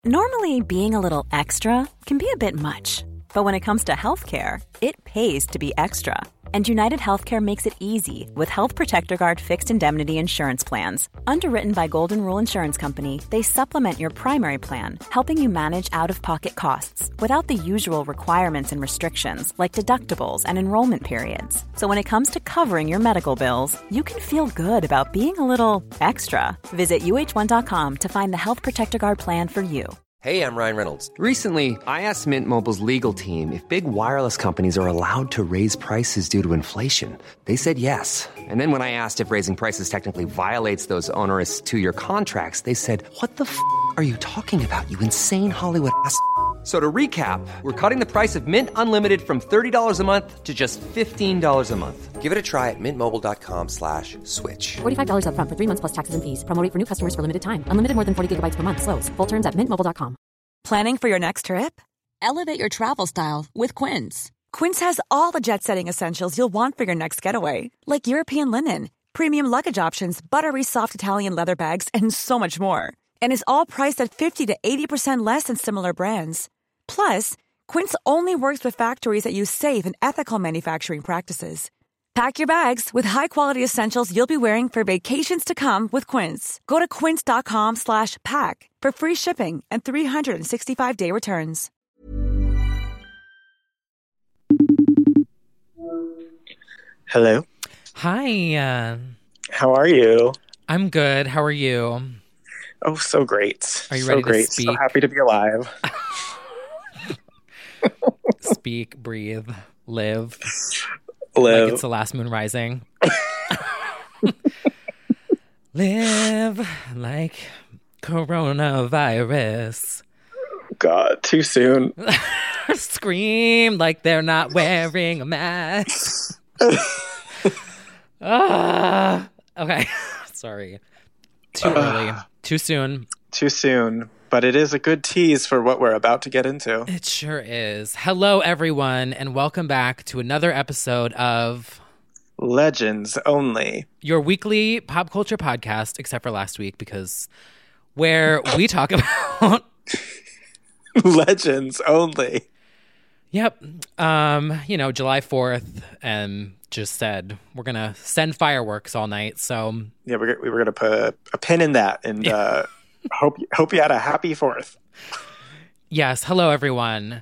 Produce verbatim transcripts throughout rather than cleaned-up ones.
Normally, being a little extra can be a bit much, but when it comes to healthcare, it pays to be extra. And United Healthcare makes it easy with Health Protector Guard fixed indemnity insurance plans. Underwritten by Golden Rule Insurance Company, they supplement your primary plan, helping you manage out-of-pocket costs without the usual requirements and restrictions like deductibles and enrollment periods. So when it comes to covering your medical bills, you can feel good about being a little extra. Visit U H one dot com to find the Health Protector Guard plan for you. Hey, I'm Ryan Reynolds. Recently, I asked Mint Mobile's legal team if big wireless companies are allowed to raise prices due to inflation. They said yes. And then when I asked if raising prices technically violates those onerous two-year contracts, they said, what the f*** are you talking about, you insane Hollywood ass f- So to recap, we're cutting the price of Mint Unlimited from thirty dollars a month to just fifteen dollars a month. Give it a try at mintmobile.com slash switch. forty-five dollars up front for three months plus taxes and fees. Promo rate for new customers for limited time. Unlimited more than forty gigabytes per month. Slows full terms at mint mobile dot com. Planning for your next trip? Elevate your travel style with Quince. Quince has all the jet-setting essentials you'll want for your next getaway, like European linen, premium luggage options, buttery soft Italian leather bags, and so much more. And is all priced at fifty to eighty percent less than similar brands. Plus, Quince only works with factories that use safe and ethical manufacturing practices. Pack your bags with high-quality essentials you'll be wearing for vacations to come with Quince. Go to quince.com slash pack for free shipping and three sixty-five day returns. Hello. Hi. Uh, How are you? I'm good. How are you? Oh, so great. Are you so ready great. to speak? So happy to be alive. Speak, breathe, live. Live. Like it's the last moon rising. Live like coronavirus. God, too soon. Scream like they're not wearing a mask. Ah, okay. Sorry. Too early. Too soon. Too soon. But it is a good tease for what we're about to get into. It sure is. Hello, everyone, and welcome back to another episode of Legends Only, your weekly pop culture podcast, except for last week, because where we talk about Legends Only. Yep. Um, you know, July fourth, and just said we're going to send fireworks all night. So, yeah, we're, we were going to put a, a pin in that and yeah. uh, hope, hope you had a happy fourth. Yes. Hello, everyone.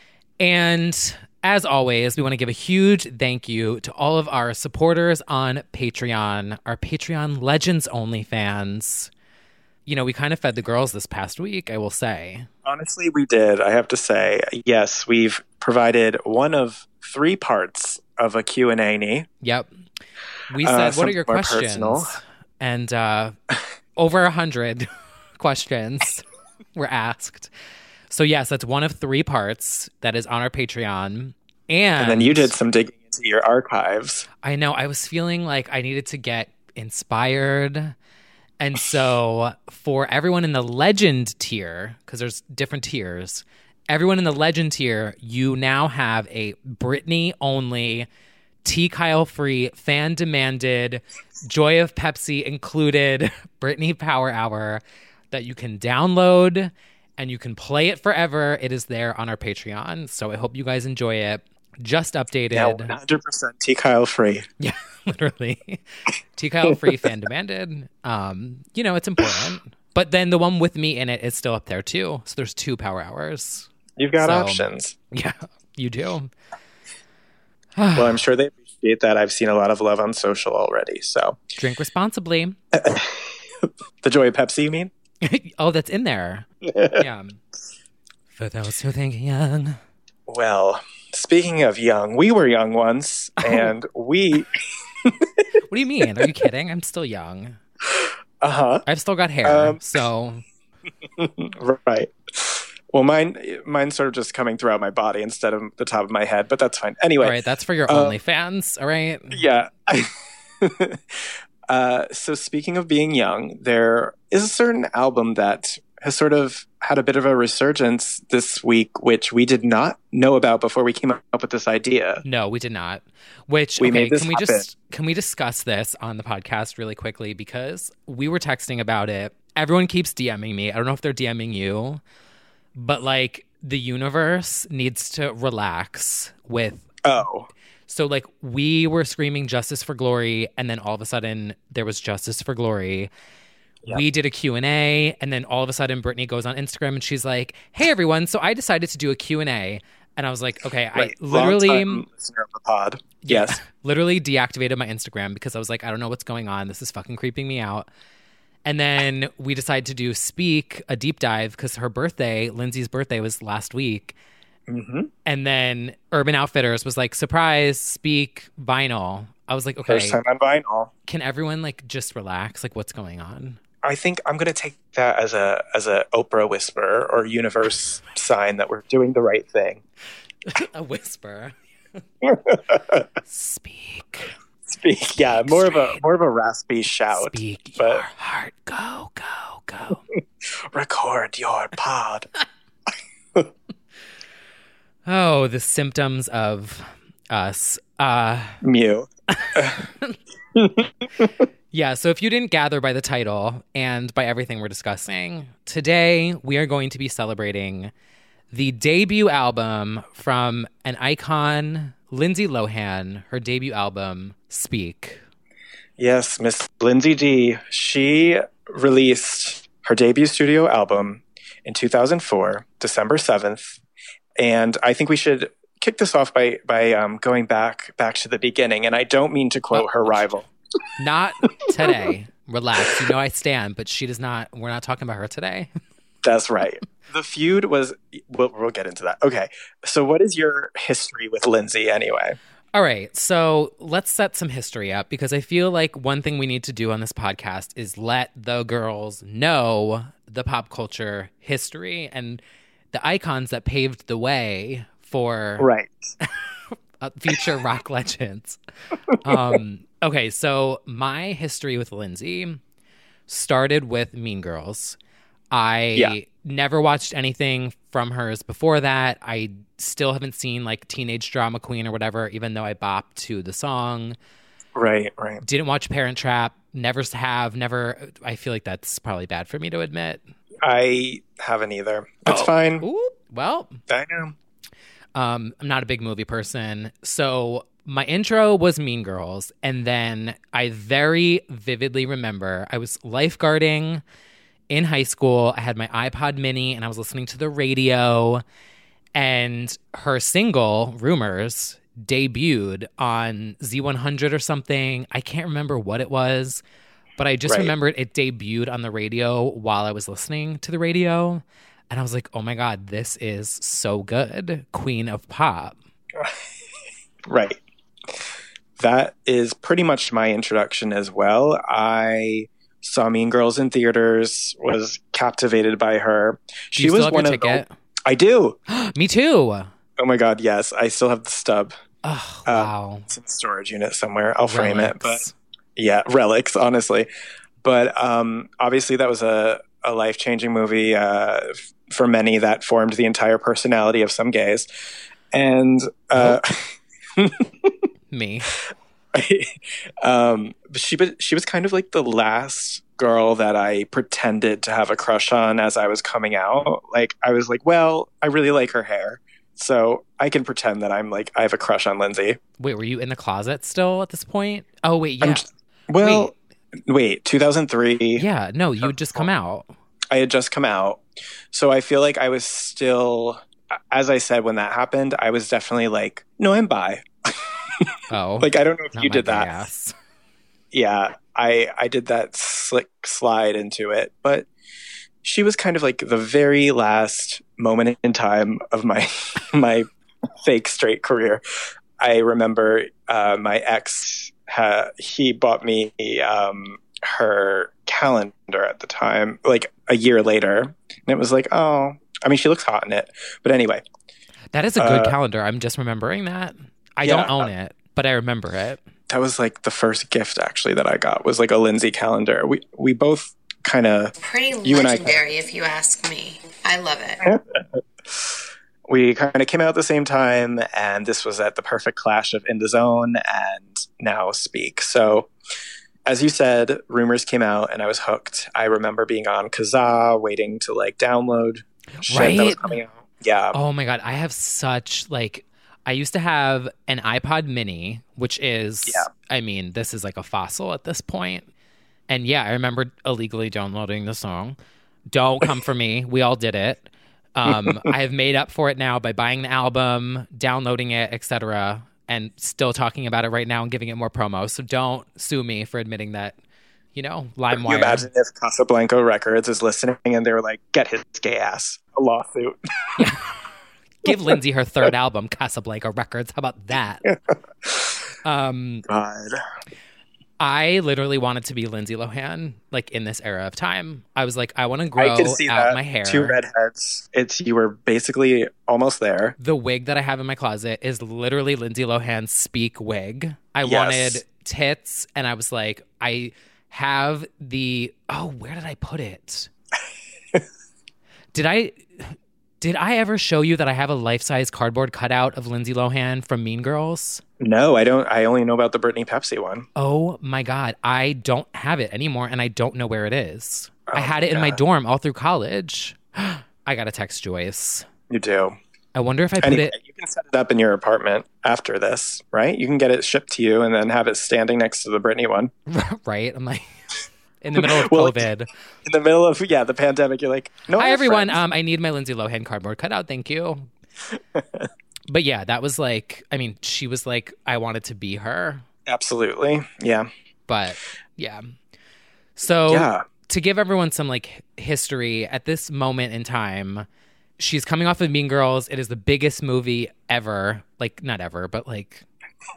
And as always, we want to give a huge thank you to all of our supporters on Patreon, our Patreon Legends Only fans. You know, we kind of fed the girls this past week, I will say. Honestly, we did. I have to say, yes, we've provided one of three parts of a Q and A. Yep. We said, uh, what are your more questions? Personal. And uh, over a hundred questions were asked. So yes, that's one of three parts that is on our Patreon. And, and then you did some digging into your archives. I know. I was feeling like I needed to get inspired. And so for everyone in the legend tier, because there's different tiers, everyone in the legend tier, you now have a Britney only, T. Kyle free, fan demanded, Joy of Pepsi included Britney Power Hour that you can download and you can play it forever. It is there on our Patreon. So I hope you guys enjoy it. Just updated. Yeah, one hundred percent T. Kyle free. Yeah, literally. T. Kyle free, fan demanded. Um, you know, it's important. But then the one with me in it is still up there too. So there's two Power Hours. You've got So, options. Yeah, you do. Well, I'm sure they appreciate that. I've seen a lot of love on social already. So Drink responsibly. The Joy of Pepsi, you mean? Oh, that's in there. Yeah. For those who think young. Well, speaking of young, we were young once, and we... What do you mean? Are you kidding? I'm still young. Uh-huh. I've still got hair, Um, so... Right. Well, mine, mine's sort of just coming throughout my body instead of the top of my head, but that's fine. Anyway. All right, that's for your uh, OnlyFans, all right? Yeah. uh, so speaking of being young, there is a certain album that has sort of had a bit of a resurgence this week, which we did not know about before we came up with this idea. No, we did not. Which, We okay, made this can we happen. just can we discuss this on the podcast really quickly? Because we were texting about it. Everyone keeps DMing me. I don't know if they're DMing you, but like the universe needs to relax with. Oh. So like we were screaming justice for Glory, and then all of a sudden there was justice for Glory. Yep. We did a Q and A, and then all of a sudden Brittany goes on Instagram and she's like, hey everyone, so I decided to do a Q and A. And I was like, okay, right. I literally Long-time listener of the pod. Yes. literally deactivated my Instagram because I was like, I don't know what's going on. This is fucking creeping me out. And then we decided to do Speak, a deep dive, because her birthday, Lindsay's birthday, was last week. Mm-hmm. And then Urban Outfitters was like, surprise, Speak, vinyl. I was like, okay. First time on vinyl. Can everyone like just relax? Like, what's going on? I think I'm going to take that as a as a Oprah whisper or universe sign that we're doing the right thing. A whisper. Speak. Speak. Yeah, Speak more straight. of a more of a raspy shout. Speak but... your heart. Go, go, go. Record your pod. Oh, the symptoms of us. Uh, Mew. Yeah, so if you didn't gather by the title and by everything we're discussing, today we are going to be celebrating the debut album from an icon, Lindsay Lohan, her debut album, Speak. Yes, Miss Lindsay D. She released her debut studio album in two thousand four, December seventh. And I think we should kick this off by by um, going back back to the beginning. And I don't mean to quote oh, her rival. Not today. Relax. You know I stand, but she does not. We're not talking about her today. That's right. The feud was, we'll, we'll get into that. Okay. So what is your history with Lindsay anyway? All right. So let's set some history up, because I feel like one thing we need to do on this podcast is let the girls know the pop culture history and the icons that paved the way for right. future rock legends. Um, okay. So my history with Lindsay started with Mean Girls. I yeah. never watched anything from hers before that. I still haven't seen like Teenage Drama Queen or whatever, even though I bopped to the song. Right, right. Didn't watch Parent Trap. Never have. Never. I feel like that's probably bad for me to admit. I haven't either. That's oh. fine. Ooh, well, I know. Um, I'm not a big movie person. So my intro was Mean Girls. And then I very vividly remember I was lifeguarding in high school. I had my iPod mini and I was listening to the radio, and her single Rumors debuted on Z one hundred or something. I can't remember what it was, but I just right. remembered it debuted on the radio while I was listening to the radio. And I was like, oh my God, this is so good. Queen of Pop. Right. That is pretty much my introduction as well. I saw Mean Girls in theaters, was captivated by her. Do she you still was have one your of ticket? The, I do. Me too. Oh my God, yes. I still have the stub. Oh, wow. Uh, it's in the storage unit somewhere. I'll frame Relics. it. But yeah, relics, honestly. But um, obviously that was a, a life-changing movie uh, f- for many that formed the entire personality of some gays. And uh, me. um, she, she was kind of like the last girl that I pretended to have a crush on as I was coming out. Like, I was like, well, I really like her hair, so I can pretend that I'm like, I have a crush on Lindsay. Wait, were you in the closet still at this point? Oh, wait, yeah. Just, well, wait. wait, two thousand three. Yeah, no, you had just come out. I had just come out. So I feel like I was still, as I said, when that happened, I was definitely like, no, I'm bi. Oh. Like, I don't know if Not you my did that. ass. Yeah, I I did that slick slide into it, but she was kind of like the very last moment in time of my my fake straight career. I remember uh, my ex, ha- he bought me um, her calendar at the time, like a year later, and it was like, oh, I mean, she looks hot in it, but anyway. That is a good uh, calendar. I'm just remembering that. I yeah, don't own it, but I remember it. That was like the first gift actually that I got, was like a Lindsay calendar. We we both kind of pretty legendary, if you ask me. I love it. We kind of came out at the same time, and this was at the perfect clash of In the Zone and now Speak. So, as you said, Rumors came out, and I was hooked. I remember being on Kazaa, waiting to like download shit Right? that was coming out. Yeah. Oh my God. I have such like, I used to have an iPod mini, which is, Yeah. I mean, this is like a fossil at this point. And yeah, I remember illegally downloading the song. Don't come for me. We all did it. Um, I have made up for it now by buying the album, downloading it, et cetera, and still talking about it right now and giving it more promo. So don't sue me for admitting that, you know, Can you LimeWire. imagine if Casablanca Records is listening and they were like, get his gay ass a lawsuit? Give Lindsay her third album, Casablanca Records. How about that? um, God. I literally wanted to be Lindsay Lohan, like in this era of time. I was like, I want to grow I can see out that. my hair. Two redheads. It's you were basically almost there. The wig that I have in my closet is literally Lindsay Lohan's Speak wig. I Yes. wanted tits, and I was like, I have the. Oh, where did I put it? did I? Did I ever show you that I have a life-size cardboard cutout of Lindsay Lohan from Mean Girls? No, I don't. I only know about the Britney Pepsi one. Oh my God. I don't have it anymore and I don't know where it is. I Oh had it my in my God. dorm all through college. I got to text Joyce. You do. I wonder if I put Anyway, it. you can set it up in your apartment after this, right? You can get it shipped to you and then have it standing next to the Britney one. Right? I'm like, in the middle of Well, COVID. In the middle of, yeah, the pandemic, you're like, no, Hi, I have everyone. friends. Um, I need my Lindsay Lohan cardboard cutout. Thank you. But yeah, that was like, I mean, she was like, I wanted to be her. Absolutely. Yeah. But yeah. So Yeah. to give everyone some like history at this moment in time, she's coming off of Mean Girls. It is the biggest movie ever. Like, not ever, but like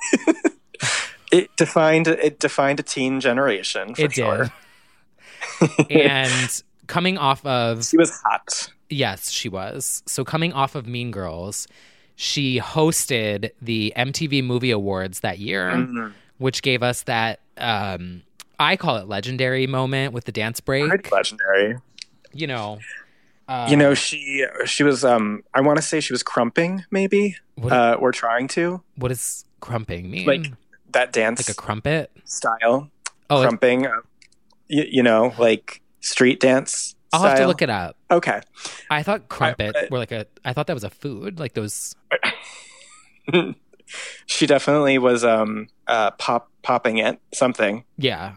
It defined it defined a teen generation for it sure. did. And coming off of She was hot. yes, she was. So coming off of Mean Girls, she hosted the M T V Movie Awards that year, Mhm. which gave us that um I call it legendary moment with the dance break. Pretty legendary. You know. Uh, You know, she she was um I want to say she was crumping maybe. What- uh or trying to. what does crumping mean? Like that dance Like a crumpet? style. Oh, it- Crumping. uh, you, you know, like street dance I'll style. have to look it up. Okay. I thought crumpet I- were like a. I thought that was a food, like those. She definitely was um uh pop popping it something. Yeah.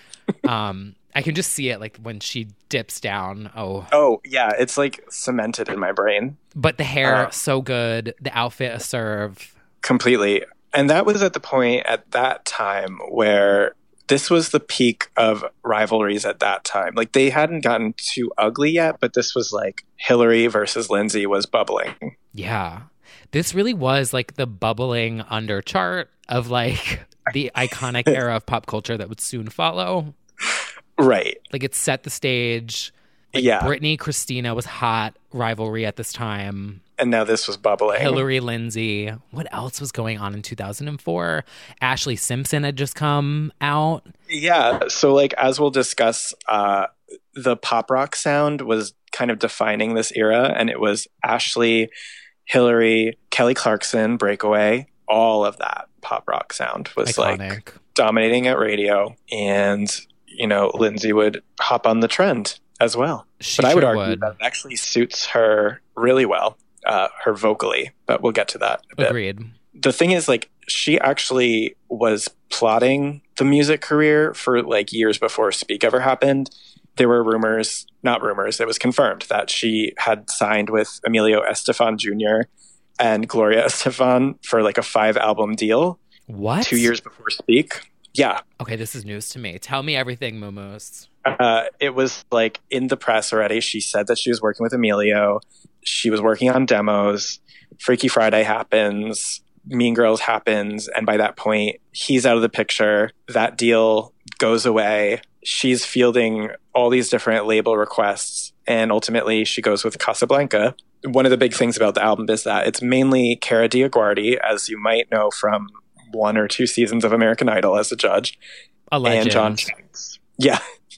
um, I can just see it like when she dips down. Oh, Oh yeah, it's like cemented in my brain but the hair Uh, so good. The outfit a serve. completely. And that was at the point at that time where this was the peak of rivalries at that time. Like they hadn't gotten too ugly yet, but this was like Hillary versus Lindsay was bubbling. Yeah, this really was like the bubbling under chart of like the iconic era of pop culture that would soon follow. Right. Like it set the stage. Like Yeah. Britney, Christina was hot rivalry at this time. And now this was bubbling. Hillary, Lindsay. What else was going on in two thousand four? Ashley Simpson had just come out. Yeah. So like as we'll discuss, uh the pop rock sound was kind of defining this era, and it was Ashley, Hillary, Kelly Clarkson, Breakaway, all of that pop rock sound was like Iconic. dominating at radio, and you know Lindsay would hop on the trend as well. She but I would sure argue would. that it actually suits her really well, uh, her vocally. But we'll get to that in a bit. Agreed. The thing is, like, she actually was plotting the music career for like years before Speak ever happened. There were rumors, not rumors, it was confirmed that she had signed with Emilio Estefan Junior and Gloria Estefan for like a five album deal What? two years before Speak. Yeah. Okay, this is news to me. Tell me everything, Moomoo's. Uh, it was like in the press already. She said that she was working with Emilio. She was working on demos. Freaky Friday happens. Mean Girls happens. And by that point, he's out of the picture. That deal goes away. She's fielding all these different label requests. And ultimately, she goes with Casablanca. One of the big things about the album is that it's mainly Cara DioGuardi, as you might know from one or two seasons of American Idol as a judge. A legend. And John Shanks. Yeah.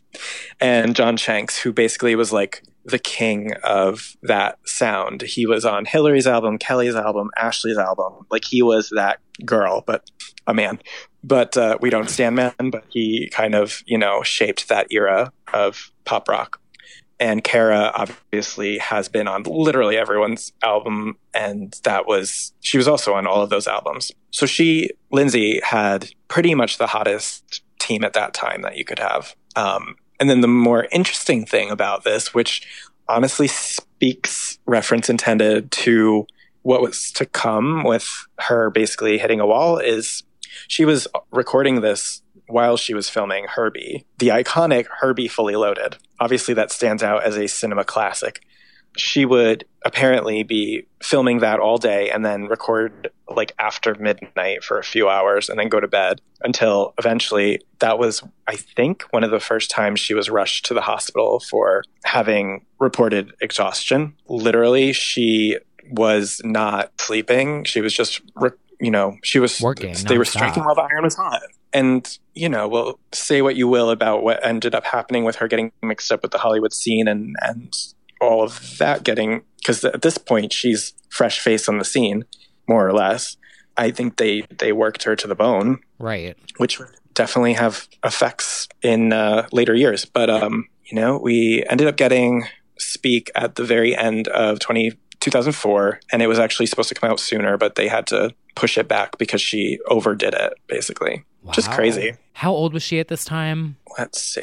And John Shanks, who basically was like the king of that sound. He was on Hillary's album, Kelly's album, Ashley's album. Like he was that girl, but a man. But uh, we don't stand man, but he kind of, you know, shaped that era of pop rock. And Cara obviously has been on literally everyone's album. And that was, she was also on all of those albums. So she, Lindsay, had pretty much the hottest team at that time that you could have. Um, and then the more interesting thing about this, which honestly speaks, reference intended, to what was to come with her basically hitting a wall, is she was recording this while she was filming Herbie, the iconic Herbie Fully Loaded. Obviously, that stands out as a cinema classic. She would apparently be filming that all day and then record like after midnight for a few hours and then go to bed until eventually that was, I think, one of the first times she was rushed to the hospital for having reported exhaustion. Literally, she was not sleeping. She was just, you know, she was working. They were striking while the iron was hot. And, you know, well, say what you will about what ended up happening with her getting mixed up with the Hollywood scene and, and all of that getting, because at this point she's fresh face on the scene, more or less. I think they, they worked her to the bone. Right. Which would definitely have effects in uh, later years. But, um, you know, we ended up getting Speak at the very end of twenty, two thousand four, and it was actually supposed to come out sooner, but they had to push it back because she overdid it, basically. Wow. Just crazy. How old was she at this time? Let's see.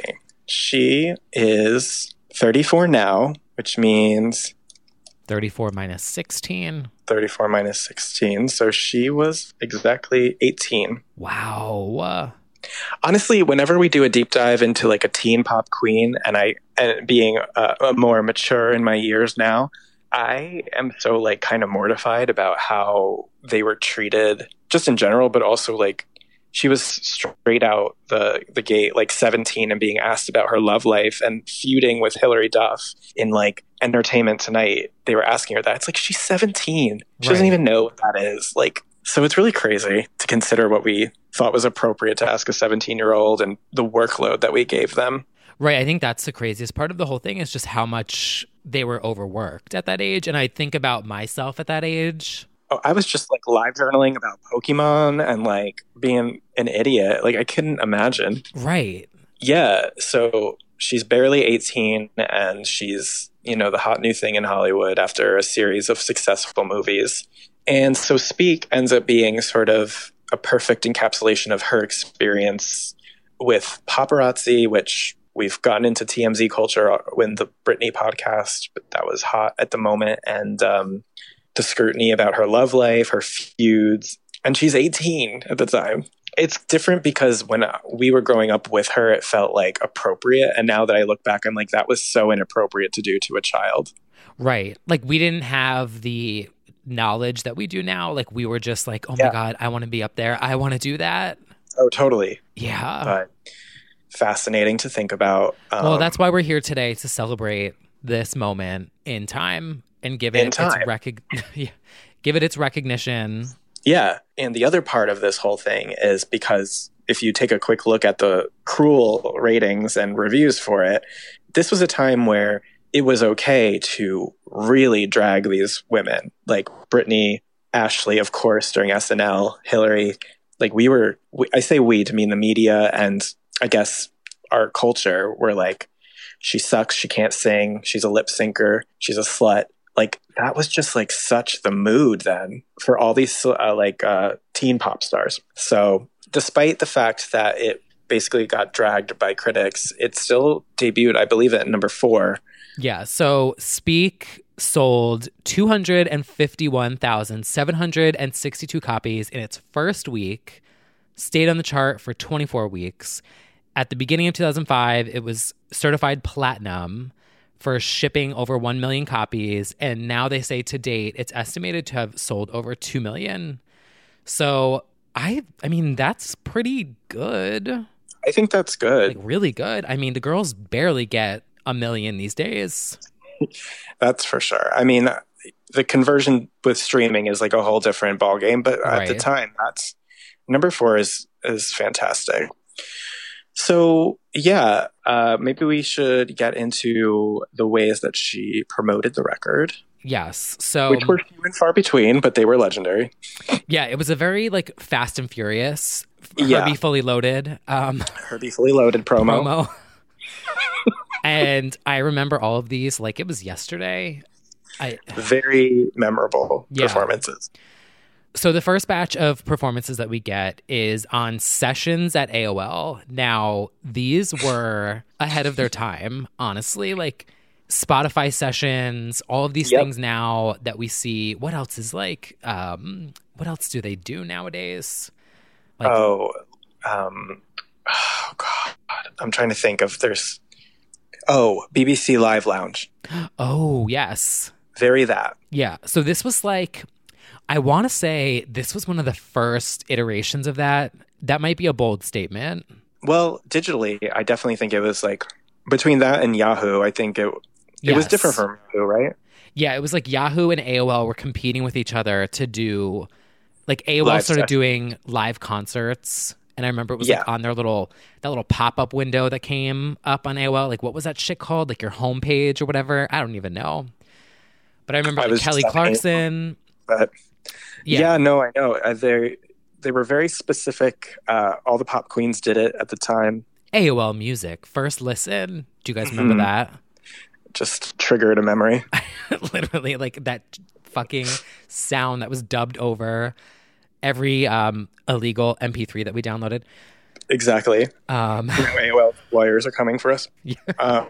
She is thirty-four now, which means... thirty-four minus sixteen. thirty-four minus sixteen. So she was exactly eighteen. Wow. Honestly, whenever we do a deep dive into like a teen pop queen, and I, and being uh, more mature in my years now, I am so like kind of mortified about how they were treated just in general, but also like she was straight out the the gate, like seventeen, and being asked about her love life and feuding with Hilary Duff in like Entertainment Tonight. They were asking her that. It's like, she's seventeen. She right. doesn't even know what that is. Like, so it's really crazy to consider what we thought was appropriate to ask a seventeen-year-old and the workload that we gave them. Right. I think that's the craziest part of the whole thing, is just how much they were overworked at that age. And I think about myself at that age. Oh, I was just like live journaling about Pokemon and like being an idiot. Like, I couldn't imagine. Right. Yeah. So she's barely eighteen and she's, you know, the hot new thing in Hollywood after a series of successful movies. And so Speak ends up being sort of a perfect encapsulation of her experience with paparazzi, which we've gotten into T M Z culture when the Britney podcast, but that was hot at the moment. And um, the scrutiny about her love life, her feuds. And she's eighteen at the time. It's different because when we were growing up with her, it felt like appropriate. And now that I look back, I'm like, that was so inappropriate to do to a child. Right. Like, we didn't have the knowledge that we do now. Like, we were just like, oh yeah. my God, I want to be up there. I want to do that. Oh, totally. Yeah. But fascinating to think about. Um, well, that's why we're here today, to celebrate this moment in time and give it its rec- yeah, give it its recognition. Yeah. And the other part of this whole thing is because if you take a quick look at the cruel ratings and reviews for it, this was a time where it was okay to really drag these women, like Britney, Ashley, of course, during S N L, Hillary. Like, we were, we, I say we to mean the media and I guess our culture, were like, she sucks, she can't sing, she's a lip syncer, she's a slut. Like, that was just like such the mood then for all these uh, like uh, teen pop stars. So despite the fact that it basically got dragged by critics, it still debuted, I believe, at number four. Yeah. So Speak sold two hundred fifty-one thousand seven hundred sixty-two copies in its first week, stayed on the chart for twenty-four weeks. At the beginning of two thousand five, it was certified platinum for shipping over one million copies. And now they say to date, it's estimated to have sold over two million. So I, I mean, that's pretty good. I think that's good. Like, really good. I mean, the girls barely get a million these days. That's for sure. I mean, the conversion with streaming is like a whole different ballgame, but right. at the time, that's number four is is fantastic. So yeah, uh, maybe we should get into the ways that she promoted the record. Yes. So, which were few and far between, but they were legendary. Yeah, it was a very like Fast and Furious, Herbie yeah. Fully Loaded. Um, Herbie Fully Loaded promo. promo. And I remember all of these like it was yesterday. I Very memorable Yeah. performances. So the first batch of performances that we get is on Sessions at A O L. Now, these were ahead of their time, honestly. Like Spotify Sessions, all of these Yep. things now that we see. What else is like, um, what else do they do nowadays? Like, oh, um, oh, God. I'm trying to think of there's, oh, B B C Live Lounge. oh, yes. Very that. Yeah. So this was like, I want to say this was one of the first iterations of that. That might be a bold statement. Well, digitally, I definitely think it was like between that and Yahoo, I think it it was Yes. different from Yahoo, right? Yeah, it was like Yahoo and A O L were competing with each other to do, like A O L Live started sessions. doing live concerts. And I remember it was Yeah. like on their little, that little pop-up window that came up on A O L. Like, what was that shit called? Like your homepage or whatever? I don't even know. But I remember I like was Kelly just saying- Clarkson. But Yeah. yeah, no, I know. Uh, they they were very specific. Uh, all the pop queens did it at the time. A O L Music, First Listen. Do you guys remember Mhm. that? Just triggered a memory. Literally, like that fucking sound that was dubbed over every um, illegal M P three that we downloaded. Exactly. Um, A O L lawyers are coming for us. Yeah. Um,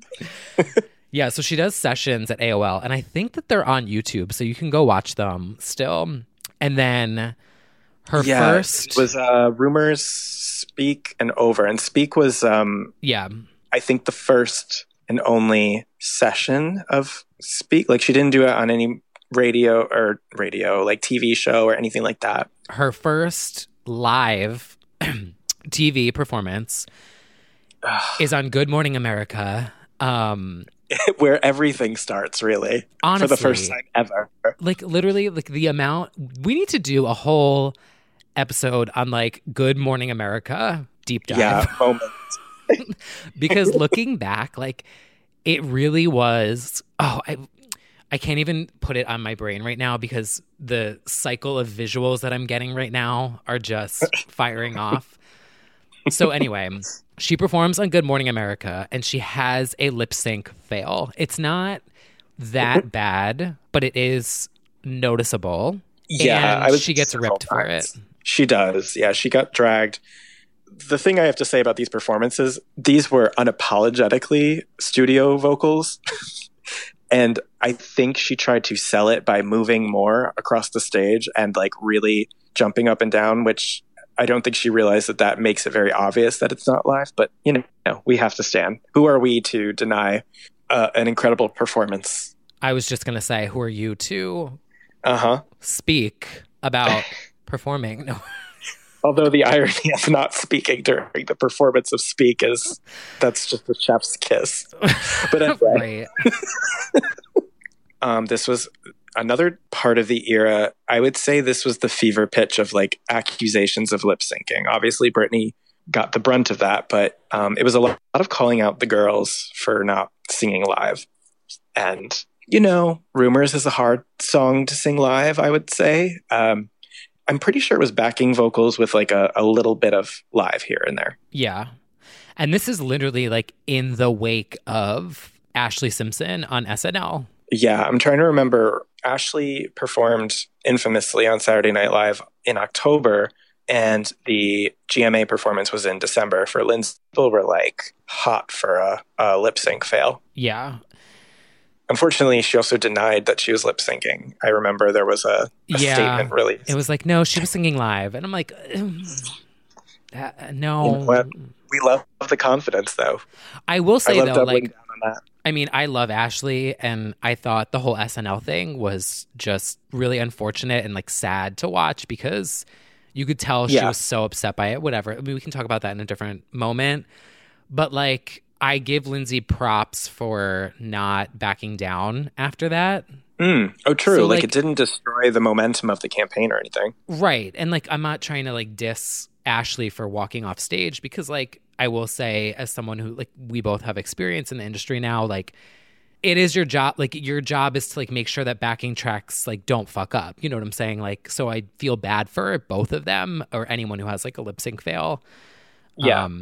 yeah, so she does sessions at A O L, and I think that they're on YouTube, so you can go watch them still. And then her yeah, first, it was uh, Rumors, Speak, and Over. And Speak was, um, yeah, I think, the first and only session of Speak. Like, she didn't do it on any radio or radio, like T V show or anything like that. her first live T V performance is on Good Morning America. Um, Where everything starts, really. honestly, For the first time ever. like literally, like the amount we need to do a whole episode on like Good Morning America deep dive. Yeah, moment. Because looking back, like it really was. Oh, I, I can't even put it on my brain right now because the cycle of visuals that I'm getting right now are just firing off. So anyway, she performs on Good Morning America and she has a lip sync fail. It's not that bad, but it is noticeable. Yeah, and I was she gets several ripped for it. times. She does. Yeah, she got dragged. The thing I have to say about these performances, these were unapologetically studio vocals. And I think she tried to sell it by moving more across the stage and like really jumping up and down, which I don't think she realized that that makes it very obvious that it's not live. But, you know, we have to stand. Who are we to deny uh, an incredible performance? I was just going to say, who are you to Uh-huh. speak about performing? No. Although the irony of not speaking during the performance of Speak is, that's just a chef's kiss. But anyway, Right. um, this was another part of the era. I would say this was the fever pitch of like accusations of lip syncing. Obviously, Britney got the brunt of that, but um, it was a lot of calling out the girls for not singing live. And, you know, Rumors is a hard song to sing live, I would say. Um, I'm pretty sure it was backing vocals with like a, a little bit of live here and there. Yeah. And this is literally like in the wake of Ashley Simpson on S N L. Yeah, I'm trying to remember. Ashley performed infamously on Saturday Night Live in October, and the G M A performance was in December. For Lindsay, people were like hot for a, a lip sync fail. Yeah. Unfortunately, she also denied that she was lip syncing. I remember there was a, a Yeah. statement released. It was like, no, she was singing live. And I'm like, um, uh, no. You know what? We love the confidence, though. I will I say, love though, doubling like, down on that. I mean, I love Ashley, and I thought the whole S N L thing was just really unfortunate and like sad to watch because you could tell she Yeah. was so upset by it. Whatever. I mean, we can talk about that in a different moment. But like, I give Lindsay props for not backing down after that. Mm. Oh, true. So, like, like- it didn't destroy the momentum of the campaign or anything. Right. And like, I'm not trying to like diss Ashley for walking off stage because like, I will say as someone who like, we both have experience in the industry now, like it is your job. Like your job is to like make sure that backing tracks like don't fuck up. You know what I'm saying? Like, so I feel bad for both of them or anyone who has like a lip sync fail. Yeah. Um,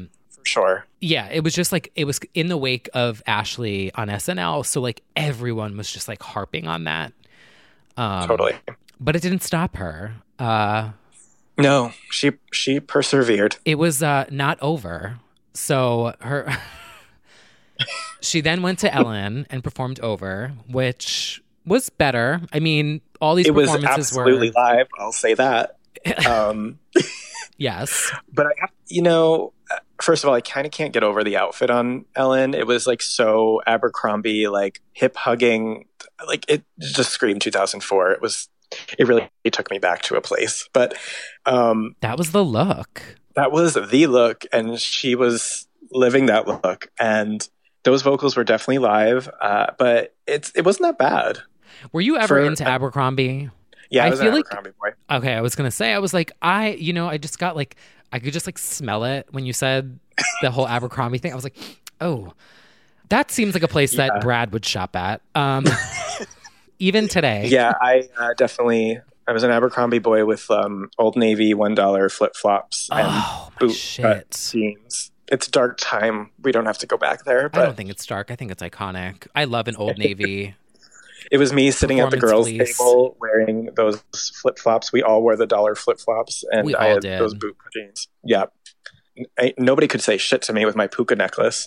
sure. Yeah, it was just like, it was in the wake of Ashley on S N L. So like everyone was just like harping on that. Um, Totally. But it didn't stop her. Uh, no, she she persevered. it was uh, not over. So her, she then went to Ellen and performed Over, which was better. I mean, all these It was performances absolutely were live. I'll say that. Um, yes. but I have, you know, first of all, I kind of can't get over the outfit on Ellen. It was like so Abercrombie, like hip hugging, like it just screamed two thousand four. It was, it really it took me back to a place. But um, That was the look. that was the look, and she was living that look. And those vocals were definitely live, uh, but it's it wasn't that bad. Were you ever For- into Abercrombie? Yeah, I I was feel an like- Abercrombie boy. Okay, I was gonna say, I was like, I, you know, I just got like, I could just like smell it when you said the whole Abercrombie thing. I was like, oh, that seems like a place Yeah. that Brad would shop at. Um, even today. Yeah, I uh, definitely. I was an Abercrombie boy with um, Old Navy one dollar flip flops and Oh, my boot shit. cut jeans. It's dark time. We don't have to go back there. I But don't think it's dark. I think it's iconic. I love an Old Navy. it was me sitting at the girls' Performance fleece. table wearing those flip flops. We all wore the dollar flip flops, and We I all had did. those boot cut jeans. Yeah, I, nobody could say shit to me with my puka necklace.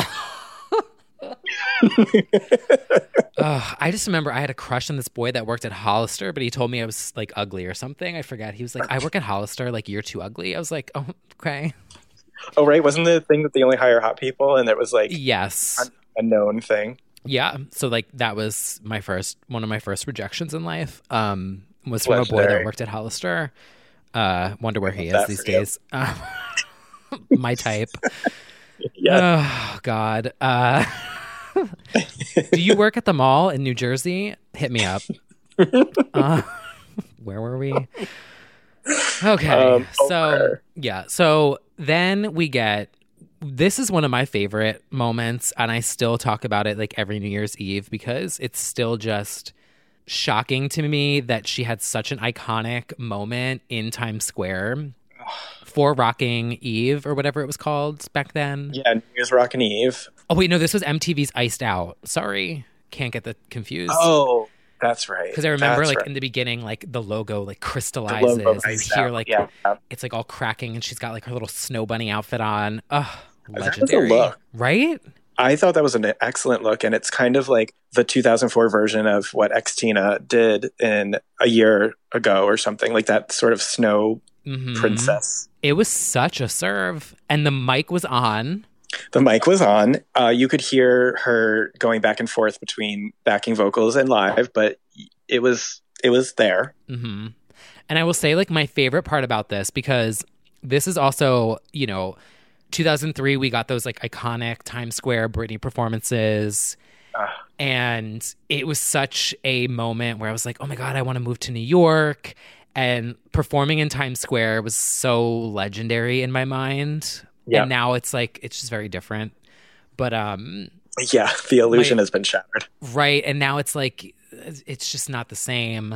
Ugh, I just remember I had a crush on this boy that worked at Hollister, but he told me I was like ugly or something. I forgot. He was like, I work at Hollister, like you're too ugly. I was like, oh, okay. Oh, right, wasn't the thing that they only hire hot people, and it was like Yes. a known thing. Yeah. So like that was my first, one of my first rejections in life. Um, was from a boy Legendary. that worked at Hollister. Uh, wonder where he is that these for you. days. Uh, my type. Yeah, Oh God. Uh, do you work at the mall in New Jersey? Hit me up. Uh, where were we? Okay. Um, so over. yeah. So then we get, this is one of my favorite moments, and I still talk about it like every New Year's Eve because it's still just shocking to me that she had such an iconic moment in Times Square for Rocking Eve or whatever it was called back then. yeah. New Year's Rockin' Eve. Oh wait, no, this was M T V's Iced Out. Sorry, can't get that confused. Oh, that's right. Because I remember, That's like right. in the beginning, like the logo like The crystallizes, logo and you iced hear out, like yeah. it's like all cracking, and she's got like her little snow bunny outfit on. Ugh, was a legendary, look. right? I thought that was an excellent look, and it's kind of like the two thousand four version of what X-Tina did in a year ago or something, like that sort of snow Mhm. princess. It was such a serve, and the mic was on. The mic was on. Uh, you could hear her going back and forth between backing vocals and live, but it was it was there. hmm And I will say, like, my favorite part about this, because this is also, you know, two thousand three, we got those like iconic Times Square Britney performances. Ah. And it was such a moment where I was like, oh my God, I want to move to New York. And performing in Times Square was so legendary in my mind. Yeah. And now it's like, it's just very different. But, um, Yeah, the illusion My- has been shattered. right. And now it's like, it's just not the same.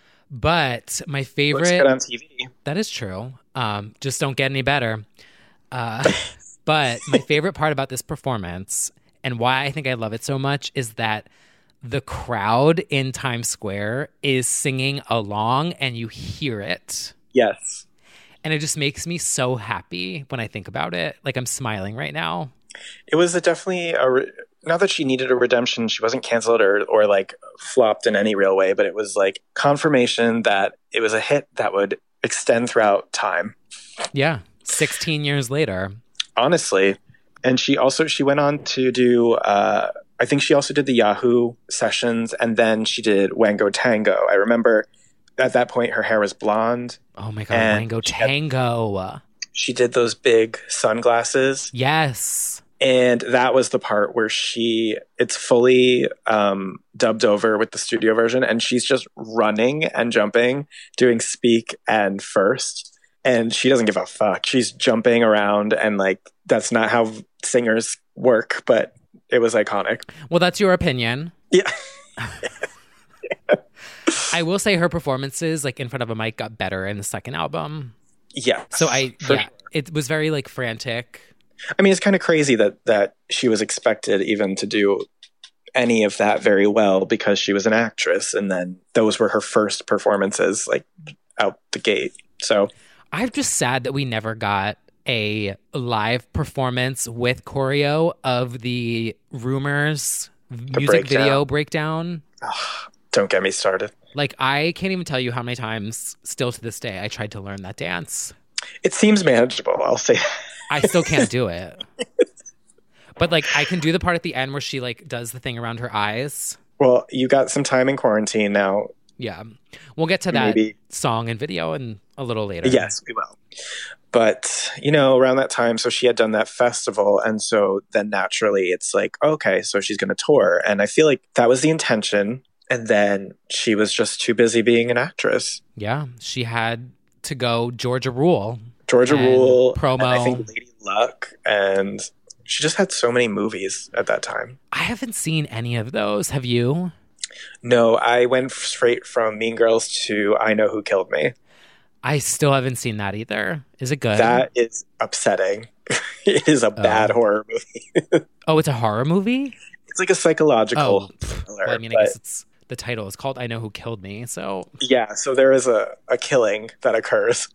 But my Looks favorite. good on T V. That is true. Um, just don't get any better. Uh, but my favorite part about this performance and why I think I love it so much is that the crowd in Times Square is singing along and you hear it. Yes. And it just makes me so happy when I think about it. Like I'm smiling right now. It was a definitely a re- not that she needed a redemption. She wasn't canceled or or like flopped in any real way, but it was like confirmation that it was a hit that would extend throughout time. Yeah. sixteen years later. Honestly. And she also she went on to do uh I think she also did the Yahoo sessions, and then she did Wango Tango. I remember at that point her hair was blonde. Oh my God. And Wango she had- Tango. She did those big sunglasses. Yes. And that was the part where she, it's fully um, dubbed over with the studio version. And she's just running and jumping, doing speak and first. And she doesn't give a fuck. She's jumping around. And like, that's not how singers work, but it was iconic. Well, that's your opinion. Yeah. I will say her performances, like in front of a mic, got better in the second album. Yeah. So I, For yeah, sure. it was very like frantic. I mean, it's kind of crazy that that she was expected even to do any of that very well because she was an actress, and then those were her first performances, like out the gate. So I'm just sad that we never got a live performance with choreo of the Rumors music breakdown. video breakdown. Ugh, don't get me started. Like, I can't even tell you how many times, still to this day, I tried to learn that dance. It seems manageable, I'll say. I still can't do it. But, like, I can do the part at the end where she, like, does the thing around her eyes. Well, you got some time in quarantine now. Yeah. We'll get to that Maybe. song and video in a little later. Yes, we will. But, you know, around that time, so she had done that festival. And so then naturally it's like, okay, so she's going to tour. And I feel like that was the intention. And then she was just too busy being an actress. Yeah. She had to go Georgia Rule. Georgia and Rule. Promo. And I think Lady Luck. And she just had so many movies at that time. I haven't seen any of those. Have you? No, I went straight from Mean Girls to I Know Who Killed Me. I still haven't seen that either. Is it good? That is upsetting. It is a bad Oh. horror movie. Oh, it's a horror movie? It's like a psychological Oh, thriller. well, I mean, I but- guess it's the title is called I Know Who Killed Me. So Yeah, so there is a, a killing that occurs.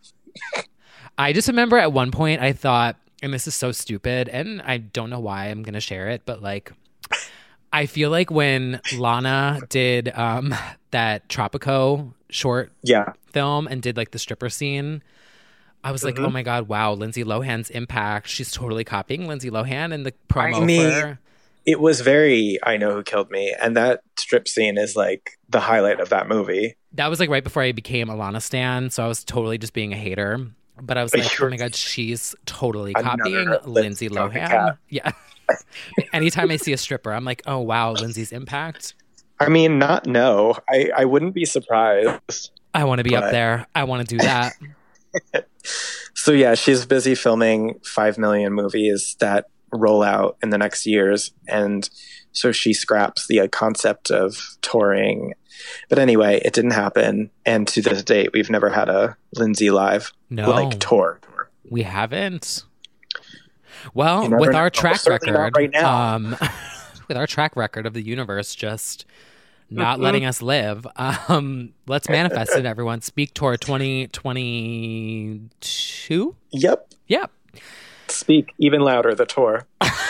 I just remember at one point I thought, and this is so stupid, and I don't know why I'm going to share it, but like, I feel like when Lana did um, that Tropico short Yeah. film and did like the stripper scene, I was like, Mhm. oh my God, wow, Lindsay Lohan's impact. She's totally copying Lindsay Lohan in the promo I mean, for... It was very I Know Who Killed Me, and that strip scene is like the highlight of that movie. That was like right before I became a Lana stan, so I was totally just being a hater. But I was like, oh my God, she's totally Another copying Lindsay Lindsay Lohan. copycat. Yeah. Anytime I see a stripper, I'm like, oh wow, Lindsay's impact. I mean, not no. I, I wouldn't be surprised. I want to be But- up there. I want to do that. So yeah, she's busy filming five million movies that roll out in the next years, and so she scraps the uh, concept of touring. But anyway, it didn't happen, and to this date, we've never had a Lindsay live No. like tour. We haven't. Well, You never with our know. track Certainly not record, right now. um, with our track record of the universe just not letting us live, um, let's manifest it, everyone. Speak Tour twenty twenty-two? Yep. Yep. Speak even louder. The tour.